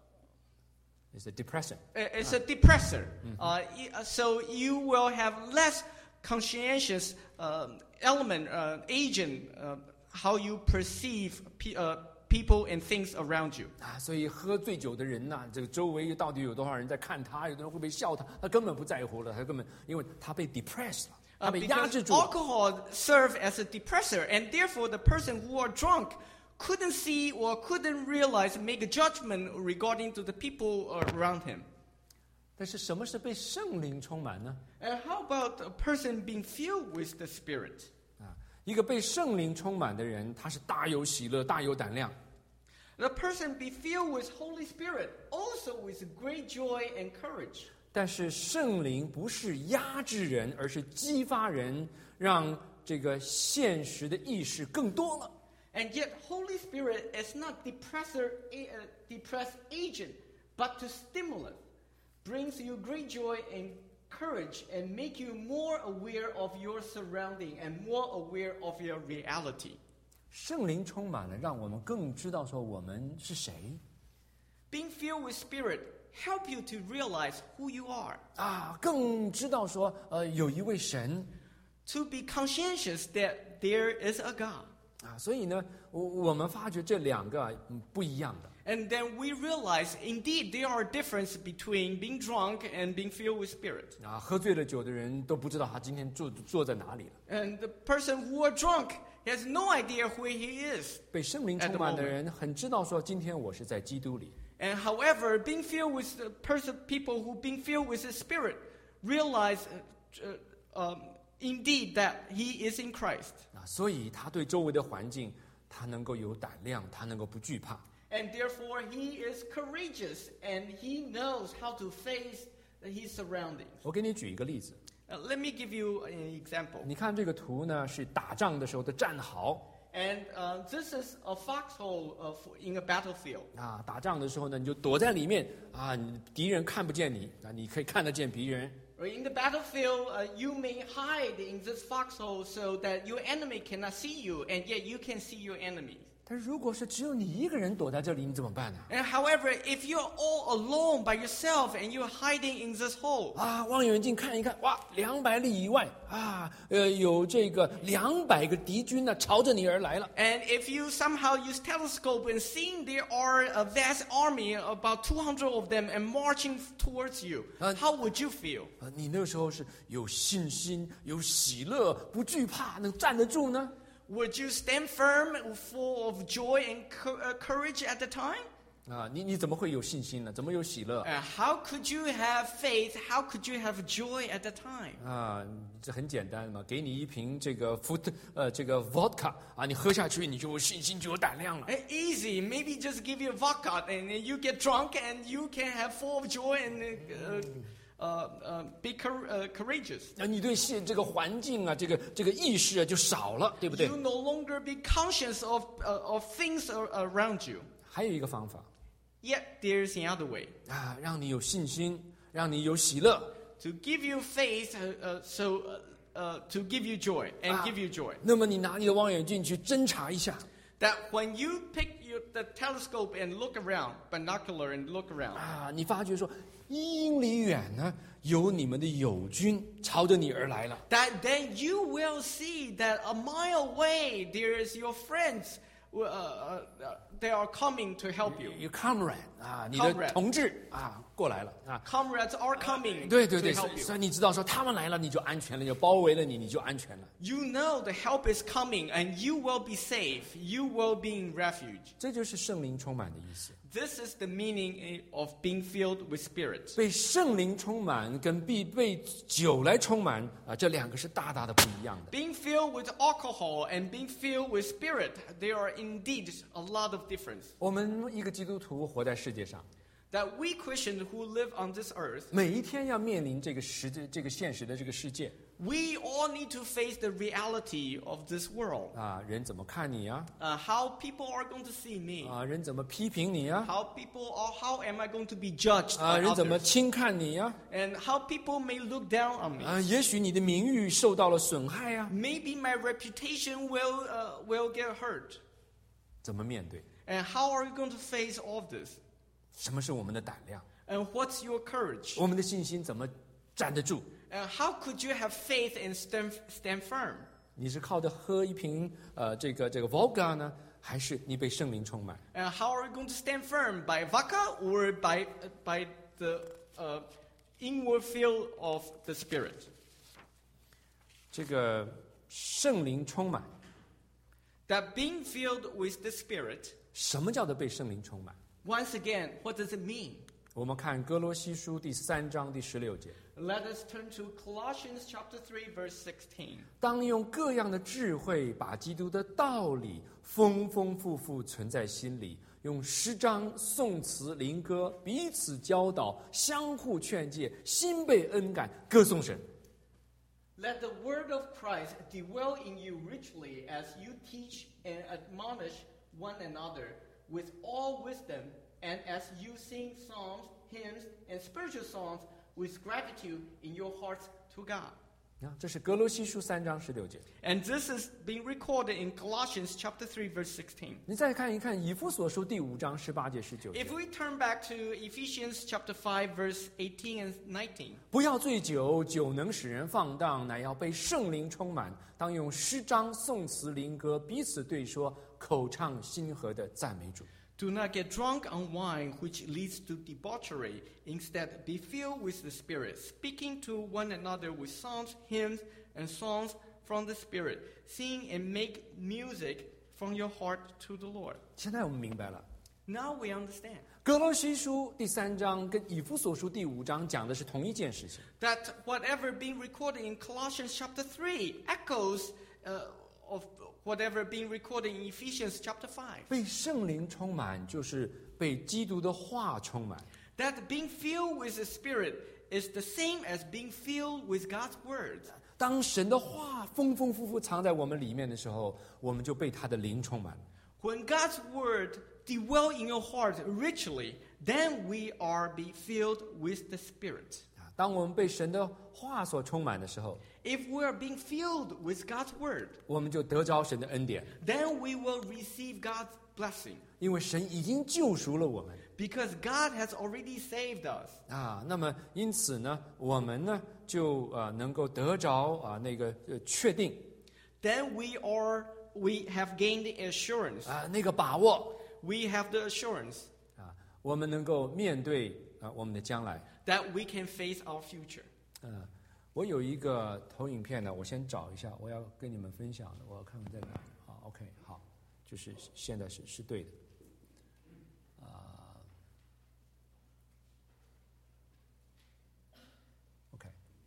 It's a depressant. It's a depressor. Uh, so you will have less conscientious uh, element, uh, agent, uh, how you perceive pe- uh, people and things around you. 啊，所以喝醉酒的人呐、这个周围到底有多少人在看他，有的人会不会笑他，他根本不在乎了，他根本因为他被 depressed 了，他 Uh, 被压 because 制住了。 alcohol serves as a depressor, and therefore the person who are drunk couldn't see or couldn't realize, make a judgment regarding to the people around him. 但是什么是被圣灵充满呢？ And how about a person being filled with the Spirit? 啊，一个被圣灵充满的人，他是大有喜乐，大有胆量。 The person be filled with Holy Spirit, also with great joy and courage. 但是圣灵不是压制人，而是激发人，让这个现实的意识更多了。 And yet, Holy Spirit is not depressor, uh, depress agent, but to stimulate, brings you great joy and courage, and make you more aware of your surrounding and more aware of your reality. 圣灵充满了，让我们更知道说我们是谁 Being filled with Spirit help you to realize who you are, 啊，更知道说呃有一位神 to be conscientious that there is a God. 啊，所以呢，我我们发觉这两个、嗯、不一样的。 And then we realize, indeed, there are differences between being drunk and being filled with Spirit. 啊，喝醉了酒的人都不知道他今天坐坐在哪里了。 And the person who are drunk has no idea where he is. 被圣灵充满的人很知道说，今天我是在基督里。 And however, being filled with the person, people who being filled with the Spirit realize, uh, uh, um, indeed, that he is in Christ. 啊，所以他对周围的环境，他能够有胆量，他能够不惧怕。 And therefore, he is courageous and he knows how to face his surroundings. 我给你举一个例子， Uh, let me give you an example. 你看这个图呢，是打仗的时候的战壕 And uh, this is a foxhole of, in a battlefield. 啊，打仗的时候呢，你就躲在里面啊，你敌人看不见你啊，你可以看得见敌人。 In the battlefield, uh, you may hide in this foxhole so that your enemy cannot see you, and yet you can see your enemy. 但是如果是只有你一个人躲在这里，你怎么办呢？ And however, if you're all alone by yourself and you're hiding in this hole, 啊，望远镜看一看，哇，两百里以外啊，呃，有这个两百个敌军呢，朝着你而来了。 and if you somehow use telescope and seeing there are a vast army, about two hundred of them, and marching towards you, Uh, how would you feel? 啊，你那时候是有信心、有喜乐、不惧怕，能站得住呢？ Would you stand firm, full of joy and co- uh, courage at the time? 啊，你你怎么会有信心呢？怎么有喜乐？ Uh, how could you have faith? How could you have joy at the time? 啊，这很简单嘛，给你一瓶这个伏特呃这个 vodka 啊，你喝下去你就有信心，就有胆量了。 Uh, Easy. Maybe just give you vodka and uh, you get drunk and you can have full of joy and uh, uh, uh, be cour- uh, courageous. 啊，你对现这个环境啊，这个这个意识啊就少了，对不对 You？ no longer be conscious of uh, of things ar- around you. 还有一个方法 Yet there's another way 啊，让你有信心，让你有喜乐。 to give you faith, uh, uh, so uh, uh, to give you joy and Ah. give you joy. 那么你拿你的望远镜去侦查一下 That when you pick your, the telescope and look around, binocular and look around, 啊，你发觉说一英里远呢，有你们的友军朝着你而来了。 that then you will see that a mile away there is your friends. Uh, uh, uh, they are coming to help you. 有 comrade 啊，你的 Comrade 同志啊过来了啊。 Comrades are coming 对对 to 对，所 help 以所 you. 以你知道说他们来了，你就安全了，就包围了你，你就安全了。 You know the help is coming and you will be safe. You will be in refuge. 这就是圣灵充满的意思。 This is the meaning of being filled with Spirit. 被圣灵充满跟被被酒来充满啊，这两个是大大的不一样的。 Being filled with alcohol and being filled with Spirit, there are indeed a lot of difference. 我们一个基督徒活在世界上， That we Christians who live on this earth, 每一天要面临这个实际这个现实的这个世界 we all need to face the reality of this world. 啊，人怎么看你呀？ Uh, how people are going to see me. 啊，人怎么批评你呀？ How people are, how am I going to be judged 啊， by 人怎么 others? 轻看你呀？ And how people may look down on me. 啊，也许你的名誉受到了损害呀， Maybe my reputation will, uh, will get hurt. 怎么面对？ And how are you going to face all of this? 什么是我们的胆量？ And what's your courage? 我们的信心怎么站得住？ And how could you have faith and stand, stand firm? 你是靠着喝一瓶呃这个这个 vodka 呢，还是你被圣灵充满？ And how are you going to stand firm? By vodka or by, by the uh, inward feel of the Spirit? 这个圣灵充满， That being filled with the Spirit, 什么叫做被圣灵充满？ once again, what does it mean? 我们看哥罗西书第三章第十六节， Let us turn to Colossians chapter three, verse sixteen. 当用各样的智慧，把基督的道理丰丰富富存在心里，用诗章、颂词、灵歌彼此教导，相互劝诫，心被恩感，歌颂神。 Let the word of Christ dwell in you richly as you teach and admonish one another with all wisdom, and as you sing psalms, hymns, and spiritual songs with gratitude in your hearts to God. 啊，这是哥罗西书三章十六节。 And this is being recorded in Colossians chapter three, verse sixteen. 你再看一看以弗所书第五章十八节十九节 If，we turn back to Ephesians chapter five, verse eighteen and nineteen. 不要醉酒，酒能使人放荡，乃要被圣灵充满。当用诗章、颂词、灵歌彼此对说，口唱心和的赞美主。 Do not get drunk on wine, which leads to debauchery. Instead, be filled with the Spirit, speaking to one another with psalms, hymns, and songs from the Spirit. Sing and make music from your heart to the Lord. 现在我们明白了， Now we understand 哥罗西书第三章跟以弗所书第五章讲的是同一件事情。 that whatever being recorded in Colossians chapter three echoes uh, of whatever being recorded in Ephesians chapter five. 被圣灵充满，就是被基督的话充满。 That being filled with the Spirit is the same as being filled with God's Word. 当神的话丰丰富富藏在我们里面的时候，我们就被他的灵充满。 When God's Word dwell in your heart richly, then we are be filled with the Spirit. 当我们被神的话所充满的时候， if we are being filled with God's word, 我们就得着神的恩典， then we will receive God's blessing 因为神已经救赎了我们 because God has already saved us. 啊。那么因此呢，我们呢就呃能够得着啊那个呃确定 Then we are we have gained the assurance. 啊那个把握 We have the assurance 啊，我们能够面对啊我们的将来。 that we can face our future. 嗯，我有一个投影片呢，我先找一下，我要跟你们分享的，我要看看在哪里。好 ，OK， 好，就是现在是是对的。啊、OK，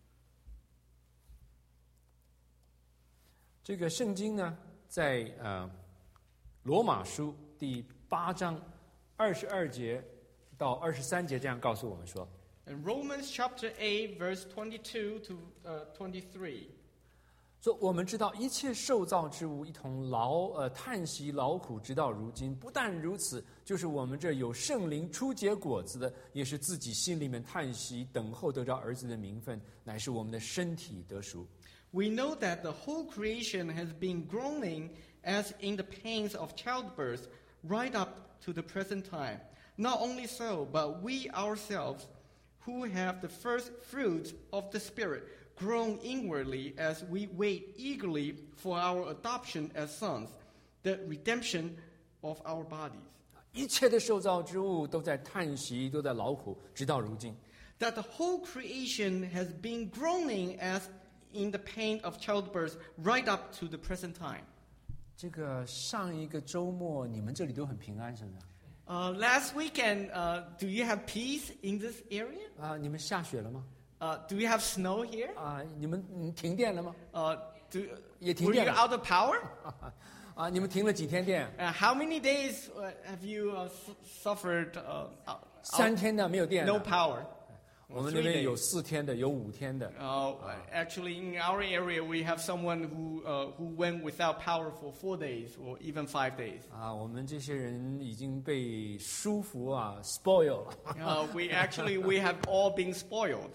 这个圣经呢，在呃罗马书第八章二十二节到二十三节这样告诉我们说。 In Romans chapter eight, verse twenty-two to uh, twenty-three. 说我们知道一切受造之物一同劳呃叹息劳苦，直到如今。不但如此，就是我们这有圣灵初结果子的，也是自己心里面叹息，等候得着儿子的名分，乃是我们的身体得赎。 We know that the whole creation has been groaning as in the pains of childbirth right up to the present time. Not only so, but we ourselves, who have the first fruits of the Spirit, groan inwardly as we wait eagerly for our adoption as sons, the redemption of our bodies. 一切的受造之物都在叹息，都在劳苦，直到如今。 That the whole creation has been groaning as in the pain of childbirth right up to the present time. 这个上一个周末你们这里都很平安，是不是？ Uh, last weekend, uh, do you have peace in this area? 啊，你们下雪了吗？ Uh, do you have snow here? 啊，你们嗯停电了吗？ Uh, do, 也停 were 电 you 了。 out of power? 啊，你们停了几天电？ Uh, how many days uh, have you uh, su- suffered uh, out, 三天的没有电 no 了。 power? 我们 Three 那边 days. 有四天的，有五天的。 Uh, actually, in our area, we have someone who uh, who went without power for four days or even five days. 啊，我们这些人已经被舒服啊 spoil 了。 Uh, we actually we have all been spoiled.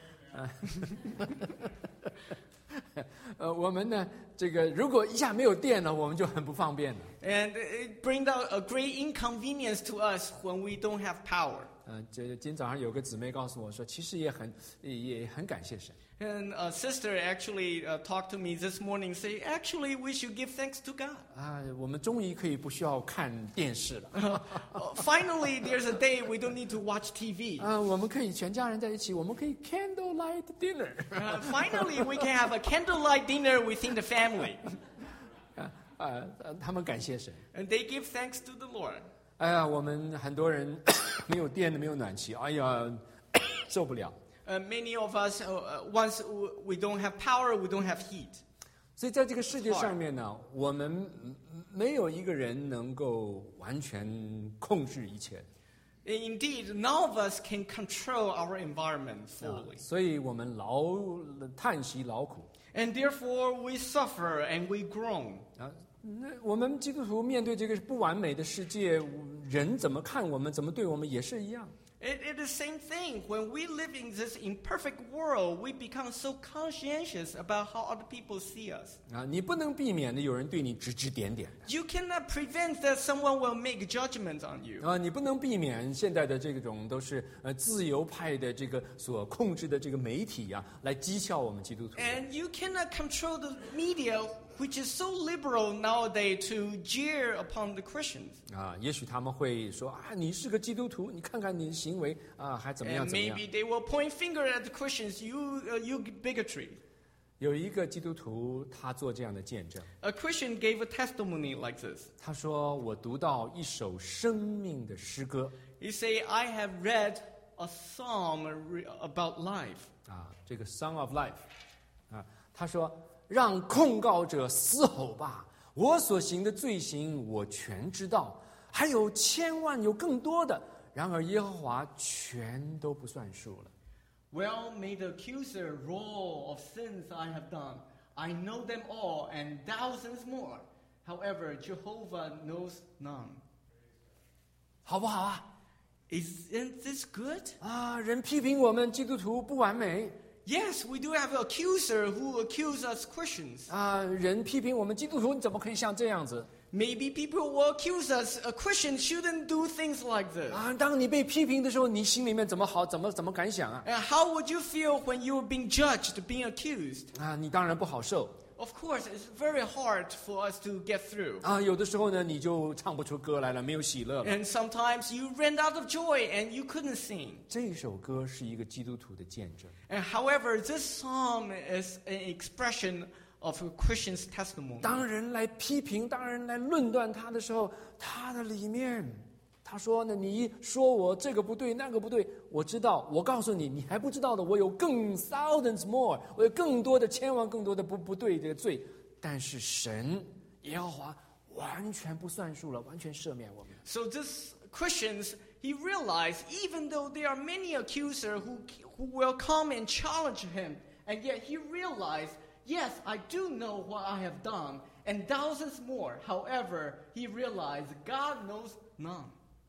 呃，我们呢，这个如果一下没有电了，我们就很不方便了。 And it brings out a great inconvenience to us when we don't have power. 嗯、这今天早上有个姊妹告诉我说，其实也很也也很感谢神。 And a sister actually uh, talked to me this morning, say, actually, we should give thanks to God. 啊，我们终于可以不需要看电视了。 Uh, finally, there's a day we don't need to watch T V. 啊，我们可以全家人在一起，我们可以 candlelight dinner。 Uh, finally, we can have a candlelight dinner within the family. 啊啊，呃他们感谢神。 And they give thanks to the Lord. 哎呀，我们很多人没有电的，没有暖气，哎呀，受不了。 Uh, many of us, uh, uh, once we don't have power, we don't have heat. 所以在这个世界上面呢，我们没有一个人能够完全控制一切。 Indeed, none of us can control our environment 啊 fully. 所以我们劳叹息劳苦 And therefore, we suffer and we groan. 啊。那我们基督徒面对这个不完美的世界，人怎么看我们，怎么对我们也是一样。 It is the same thing. When we live in this imperfect world, we become so conscientious about how other people see us. 啊，你不能避免的有人对你指指点点 You cannot prevent that someone will make judgments on you. 啊，你不能避免现在的这种都是呃自由派的这个所控制的这个媒体呀、来讥笑我们基督徒。 And you cannot control the media, which is so liberal nowadays, to jeer upon the Christians. 啊，也许他们会说啊，你是个基督徒，你看看你的行为啊，还怎么样 And 怎么样。 maybe they will point finger at the Christians, you, uh, you bigotry. 有一个基督徒，他做这样的见证， A Christian gave a testimony like this. 他说：“我读到一首生命的诗歌 He say, I have read a psalm re- about life. 啊，这个《Song of Life》啊，他说：让控告者嘶吼吧，我所行的罪行我全知道，还有千万有更多的，然而耶和华全都不算数了。” Well, may the accuser roar of sins I have done. I know them all and thousands more. However, Jehovah knows none. 好不好啊？ Isn't this good? 啊，人批评我们基督徒不完美 Yes, we do have an accuser who accuse us Christians. 啊，人批评我们基督徒，你怎么可以像这样子 Maybe people will accuse us, a Christian shouldn't do things like this. 啊？当你被批评的时候，你心里面怎么好，怎么怎么感想啊？ And how would you feel when you were being judged, being accused? 啊，你当然不好受 Of course, it's very hard for us to get through. 啊。有的时候呢，你就唱不出歌来了，没有喜乐了。 And sometimes you ran out of joy and you couldn't sing. 这首歌是一个基督徒的见证。 And however, this psalm is an expression of a Christian's testimony. 当人来批评，当人来论断他的时候，他的里面，他说呢，你说我这个不对，那个不对，我知道，我告诉你，你还不知道的，我有更 thousands more， 我有更多的千万更多的不不对的罪，但是神耶和华完全不算数了，完全赦免我们。 So this Christians, he realized even though there are many accusers who, who will come and challenge him, and yet he realized, yes, I do know what I have done, and thousands more. However, he realized God knows none.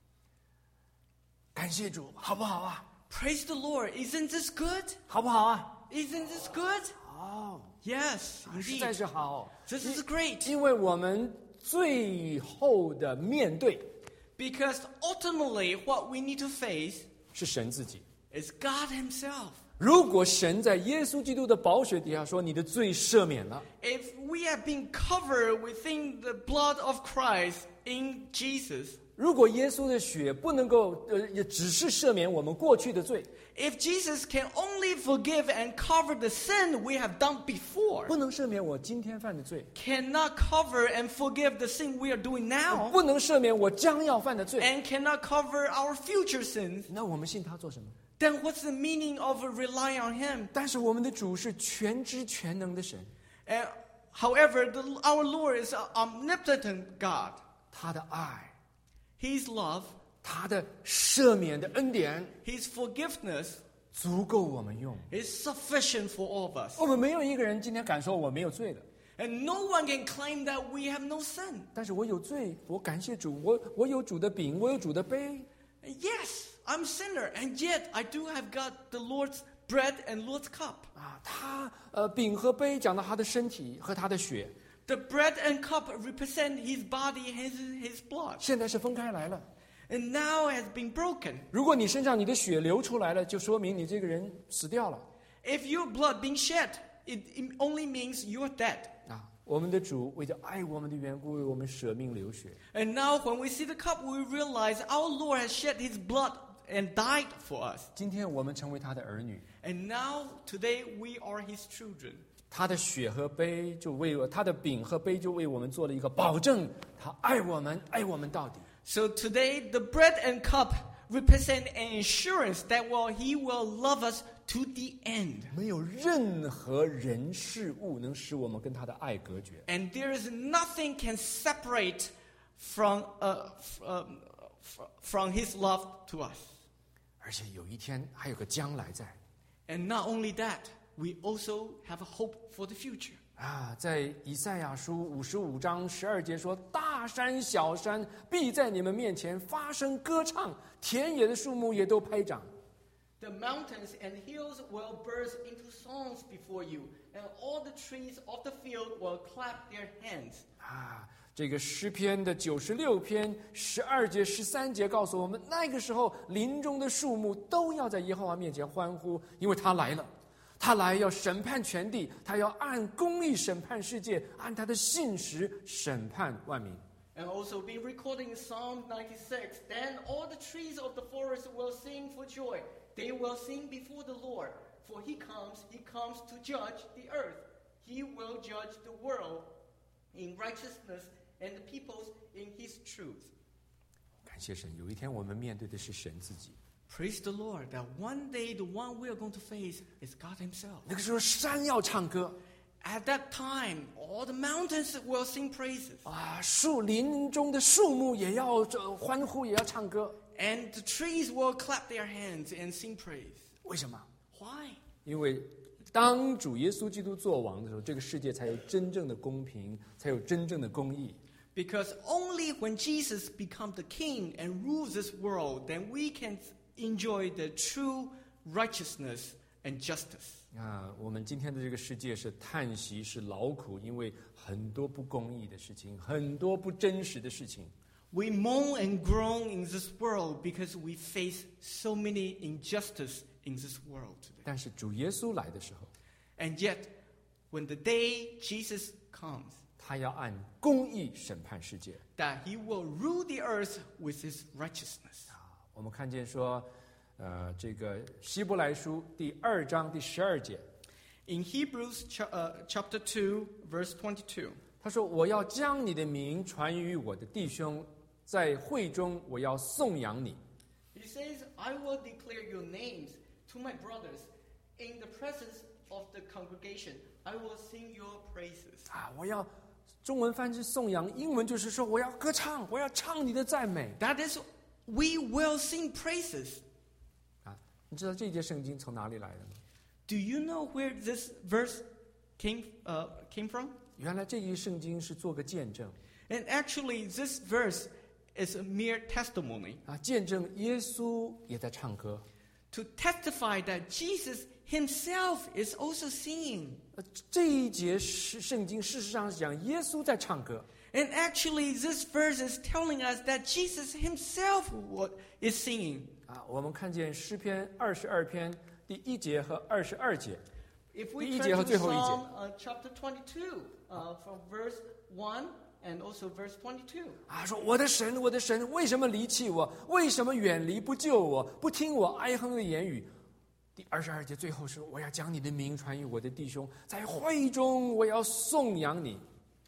感谢主，好不好啊？ Praise the Lord. Isn't this good? 好不好啊？ Isn't this good? 好， Yes, 实在 indeed. 是好。 This is great. 因为我们最后的面对 Because ultimately, what we need to face 是神自己。 is God himself. 如果神在耶稣基督的宝血底下说你的罪赦免了， If we have been covered within the blood of Christ in Jesus, 如果耶稣的血不能够呃，也只是赦免我们过去的罪， if Jesus can only forgive and cover the sin we have done before, 不能赦免我今天犯的罪， cannot cover and forgive the sin we are doing now, 不能赦免我将要犯的罪， and cannot cover our future sins, 那我们信他做什么？ then what's the meaning of relying on him? 但是我们的主是全知全能的神， And however, the, our Lord is an omnipotent God. 他的爱， His love, 他的赦免的恩典 his forgiveness 足够我们用。 is sufficient for all of us. 我们没有一个人今天敢说我没有罪的， And no one can claim that we have no sin. 但是我有罪，我感谢主，我我有主的饼，我有主的杯。 And yes, I'm a sinner, and yet I do have got the Lord's bread and Lord's cup. 啊，他呃饼和杯讲到他的身体和他的血， The bread and cup represent his body and his, his blood. 现在是分开来了。 And now has been broken. 如果你身上你的血流出来了，就说明你这个人死掉了 If your blood being shed, it, it only means you're dead. 啊。我们的主为着爱我们的缘故，为我们舍命流血。 And now when we see the cup, we realize our Lord has shed his blood and died for us. 今天我们成为他的儿女， And now, today, we are his children. 他的血和杯就为我，他的饼和杯就为我们做了一个保证，他爱我们，爱我们到底。 So today, the bread and cup represent an assurance that well, he will love us to the end. 没有任何人事物能使我们跟他的爱隔绝。 And there is nothing can separate from, uh, f- um, f- from his love to us. 而且有一天还有个将来在 And not only that, we also have a hope for the future. 啊，在以赛亚书五十五章十二节说：“大山小山必在你们面前发声歌唱，田野的树木也都拍掌。” The mountains and hills will burst into songs before you, and all the trees of the field will clap their hands. 啊，这个诗篇的九十六篇十二节、十三节告诉我们，那个时候林中的树木都要在耶和华面前欢呼，因为他来了。他来要审判全地，他要按公义审判世界，按他的信实审判万民。 And also be recording in Psalm ninety-six. Then all the trees of the forest will sing for joy. They will sing before the Lord. For he comes, he comes to judge the earth. He will judge the world in righteousness and the peoples in his truth. 感谢神，有一天我们面对的是神自己。 Praise the Lord that one day the one we are going to face is God himself. 那个时候山要唱歌 At that time, all the mountains will sing praises. 啊，树林中的树木也要呃欢呼，也要唱歌。 And the trees will clap their hands and sing praise. 为什么？ Why? 因为当主耶稣基督做王的时候，这个世界才有真正的公平，才有真正的公义。 Because only when Jesus becomes the king and rules this world, then we can enjoy the true righteousness and justice. 啊，我们今天的这个世界是叹息，是劳苦，因为很多不公义的事情，很多不真实的事情。 We moan and groan in this world because we face so many injustice in this world today. 但是主耶稣来的时候， And yet, when the day Jesus comes, 他要按公义审判世界。 that he will rule the earth with his righteousness. 我们看见说，呃，这个希伯来书第二章第十二节， In Hebrews cha- uh, chapter two, verse twenty-two, 他说：“我要将你的名传于我的弟兄，在会中我要颂扬你。” he says, I will declare your names to my brothers. In the presence of the congregation, I will sing your praises. 啊，我要中文翻译是颂扬，英文就是说我要歌唱，我要唱你的赞美。 That is, we will sing praises. 啊，你知道这节圣经从哪里来的吗？ Do you know where this verse came, uh, came from? 原来这节圣经是做个见证 And actually, this verse is a mere testimony 啊，见证耶稣也在唱歌。 to testify that Jesus himself is also singing. 呃，这一节是圣经事实上是讲耶稣在唱歌。 And actually, this verse is telling us that Jesus himself wa- is singing. 啊，我们看见诗篇二十二篇第一节和二十二节。 If we 第一 turn 节和 to 最后一节。 Psalm uh, chapter twenty-two, uh, from verse one and also verse twenty-two. 啊，说我的神，我的神，为什么离弃我？为什么远离不救我？不听我哀哼的言语？第二十二节最后是我要将你的名传于我的弟兄，在会中我要颂扬你。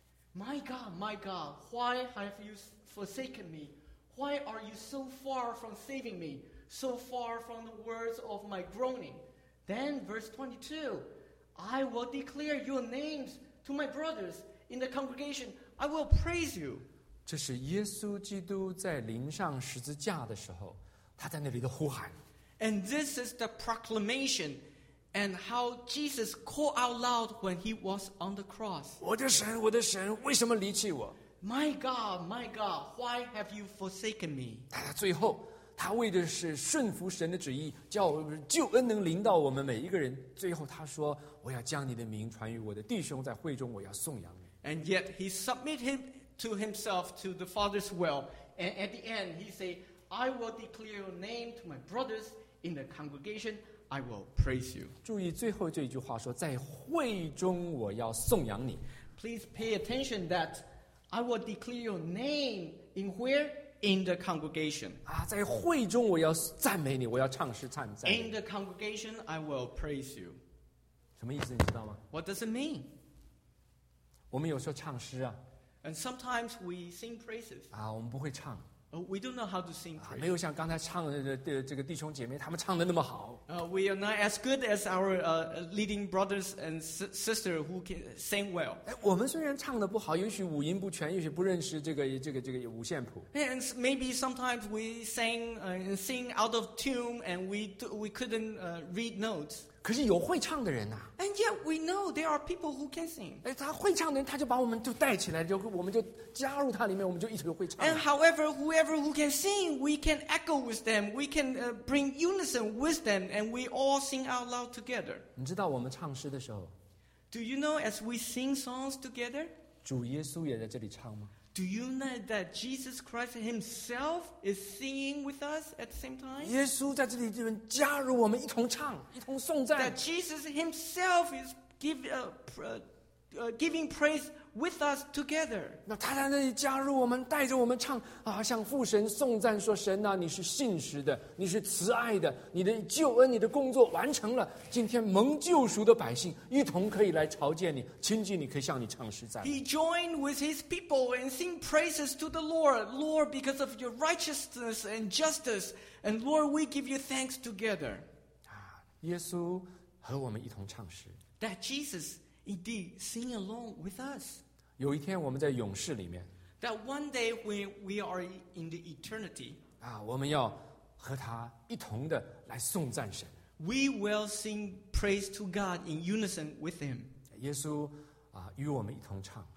My God, my God, why have you forsaken me? Why are you so far from saving me, so far from the words of my groaning? Then, verse twenty-two, I will declare your names to my brothers in the congregation. I will praise you. 这是耶稣基督在临上十字架的时候，他在那里的呼喊。 And this is the proclamation and how Jesus called out loud when he was on the cross. 我的神，我的神，为什么离弃我？ My God, my God, why have you forsaken me? 他最后，他为的是顺服神的旨意，叫救恩能临到我们每一个人。最后他说：“我要将你的名传于我的弟兄，在会中我要颂扬你。” And yet he submitted to himself to the Father's will. And at the end, he said, I will declare your name to my brothers in the congregation. I will praise you. 注意最后这一句话说：“在会中我要颂扬你。” Please pay attention that I will declare your name in where? In the congregation. 啊，在会中我要赞美你，我要唱诗赞赞美 In 你。 the congregation, I will praise you. 什么意思？你知道吗？ What does it mean? 我们有时候唱诗啊， And sometimes we sing praises. 啊，我们不会唱 Uh, we don't know how to sing 啊， praise. 没有像刚才唱的这这这个弟兄姐妹他们唱的那么好。 Uh, we are not as good as our uh, leading brothers and s- sisters who can sing well. 哎，我们虽然唱的不好，也许五音不全，也许不认识这个这个这个五线谱， And s- maybe sometimes we sang uh, and sing out of tune and we, d- we couldn't uh, read notes. 可是有会唱的人呐、 And yet we know there are people who can sing. 哎，他会唱的人，他就把我们就带起来，就我们就加入他里面，我们就一起会唱。 And however, whoever who can sing, we can echo with them. We can uh, bring unison with them and we all sing out loud together. 你知道我们唱诗的时候， Do you know as we sing songs together? 主耶稣也在这里唱吗？ Do you know that Jesus Christ himself is singing with us at the same time? 耶稣在这里就加入我们一同唱，一同颂赞 That。Jesus himself is give, uh, pr- uh, giving praise with us together. 那他在那里加入我们，带着我们唱啊，向父神颂赞说：“神啊，你是信实的，你是慈爱的，你的救恩，你的工作完成了。今天蒙救赎的百姓一同可以来朝见你，亲近你，可以向你唱诗赞美。 He joined with his people and sing praises to the Lord. Lord, because of your righteousness and justice. And Lord, we give you thanks together. 啊，耶稣和我们一同唱诗。 That Jesus indeed sing along with us. 有一天我们在勇士里面 That one day when we are in the eternity, 啊，我们要和他一同的来颂赞神。 we will sing praise to God in unison with him. 耶稣啊，与我们一同唱。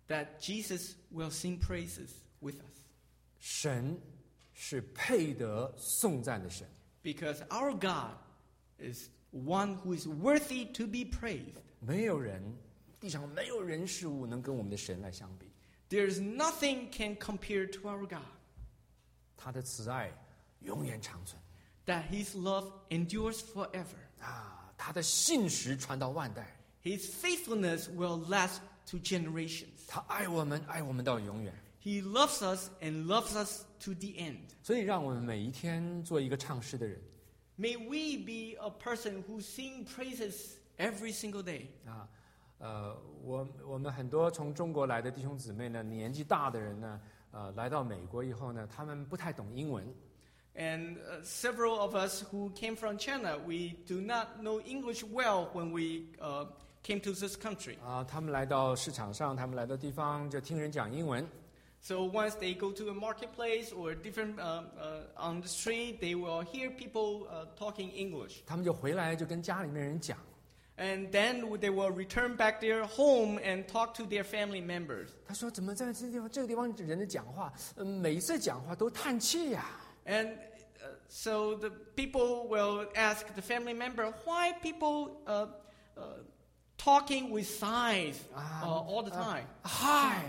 that Jesus will sing praises with us. 神是配得颂赞的神， Because our God is one who is worthy to be praised. 没有人，地上没有人事物能跟我们的神来相比。 There is nothing can compare to our God. 他的慈爱永远长存 That His love endures forever. 啊，他的信实传到万代， His faithfulness will last to generations. 他爱我们，爱我们到永远。 He loves us and loves us to the end. 所以，让我们每一天做一个唱诗的人 May we be a person who sing praises every single day. 啊。呃，我我们很多从中国来的弟兄姊妹呢，年纪大的人呢，呃，来到美国以后呢，他们不太懂英文。 And uh, several of us who came from China, we do not know English well when we uh, came to this country. 啊，他们来到市场上，他们来到地方就听人讲英文。 So once they go to a marketplace or different uh, uh, on the street, they will hear people uh, talking English. 他们就回来就跟家里面人讲。 And then they will return back their home and talk to their family members. 他说：“怎么在这地方这个地方人的讲话，呃每一次讲话都叹气呀、 And uh, so the people will ask the family member, why people uh, uh, talking with sighs uh, all the time? 嗨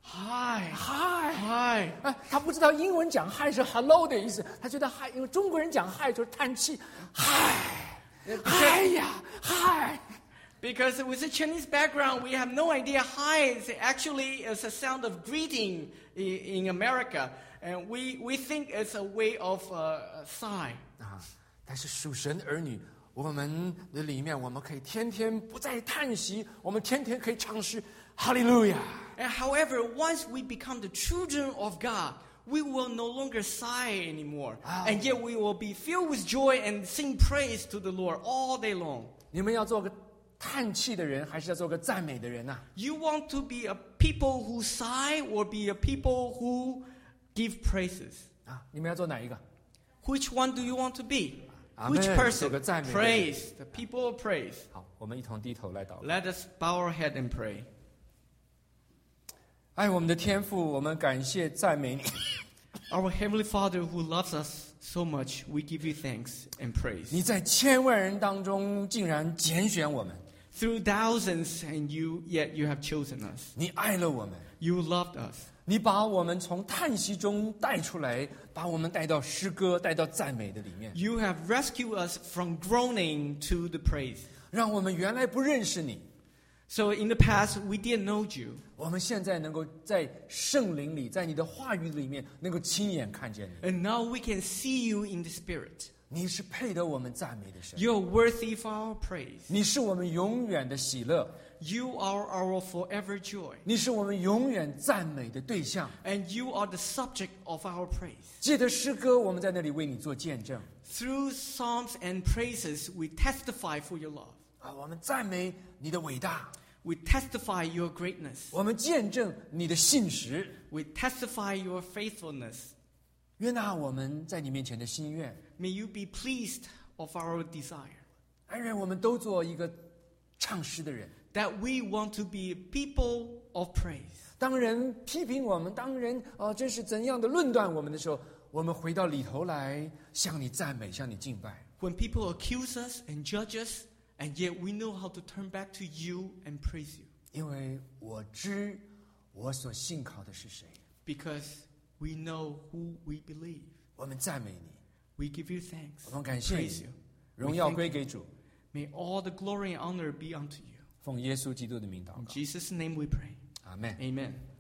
Hi, 嗨 hi. 哎，他不知道英文讲嗨是 hello 的意思，他觉得嗨，因为中国人讲嗨就是叹气，嗨，嗨呀，嗨。 Because with a Chinese background, we have no idea hi is actually is a sound of greeting in, in America. And we, we think it's a way of uh, sigh. 啊，但是属神儿女，我们的里面，我们可以天天不再叹息，我们天天可以唱诗，哈利路亚。 And however, once we become the children of God, we will no longer sigh anymore. Ah. And yet we will be filled with joy and sing praise to the Lord all day long. 你们要做个叹气的人，还是要做个赞美的人呐、 You want to be a people who sigh or be a people who give praises? 啊？你们要做哪一个？ Which one do you want to be? Amen. Which person? 做个赞美的人。 Praise, the people of praise. 好，我们一同低头来祷告。 Let us bow our head and pray. 爱我们的天父，我们感谢赞美你。 Our Heavenly Father who loves us so much, we give you thanks and praise. 你在千万人当中竟然拣选我们， Through thousands and you, yet you have chosen us. 你爱了我们， You loved us. 你把我们从叹息中带出来，把我们带到诗歌、带到赞美的里面， You have rescued us from groaning to the praise. 让我们原来不认识你， So in the past, we didn't know you. 我们现在能够在圣灵里，在你的话语里面，能够亲眼看见你。 And now we can see you in the Spirit. 你是配得我们赞美的神， You're worthy for our praise. 你是我们永远的喜乐， You are our forever joy. 你是我们永远赞美的对象。 And you are the subject of our praise. 借着诗歌，我们在那里为你做见证 Through psalms and praises, we testify for your love. 啊！我们赞美你的伟大， We testify your greatness. 我们见证你的信实。 We testify your faithfulness. 悦纳我们在你面前的心愿， May you be pleased of our desire. 但愿我们都做一个唱诗的人。 That we want to be people of praise. 当人批评我们，当人哦，真是怎样的论断我们的时候，我们回到里头来，向你赞美，向你敬拜。 When people accuse us and judge us, and yet we know how to turn back to you and praise you. 因为我知我所信靠的是谁， Because we know who we believe. 我们赞美你， We give you thanks. 我们感谢 Praise 你 you.， 荣耀归给主。 May all the glory and honor be unto you. 奉耶稣基督的名祷 In 告， Jesus' name we pray. 阿门。 Amen.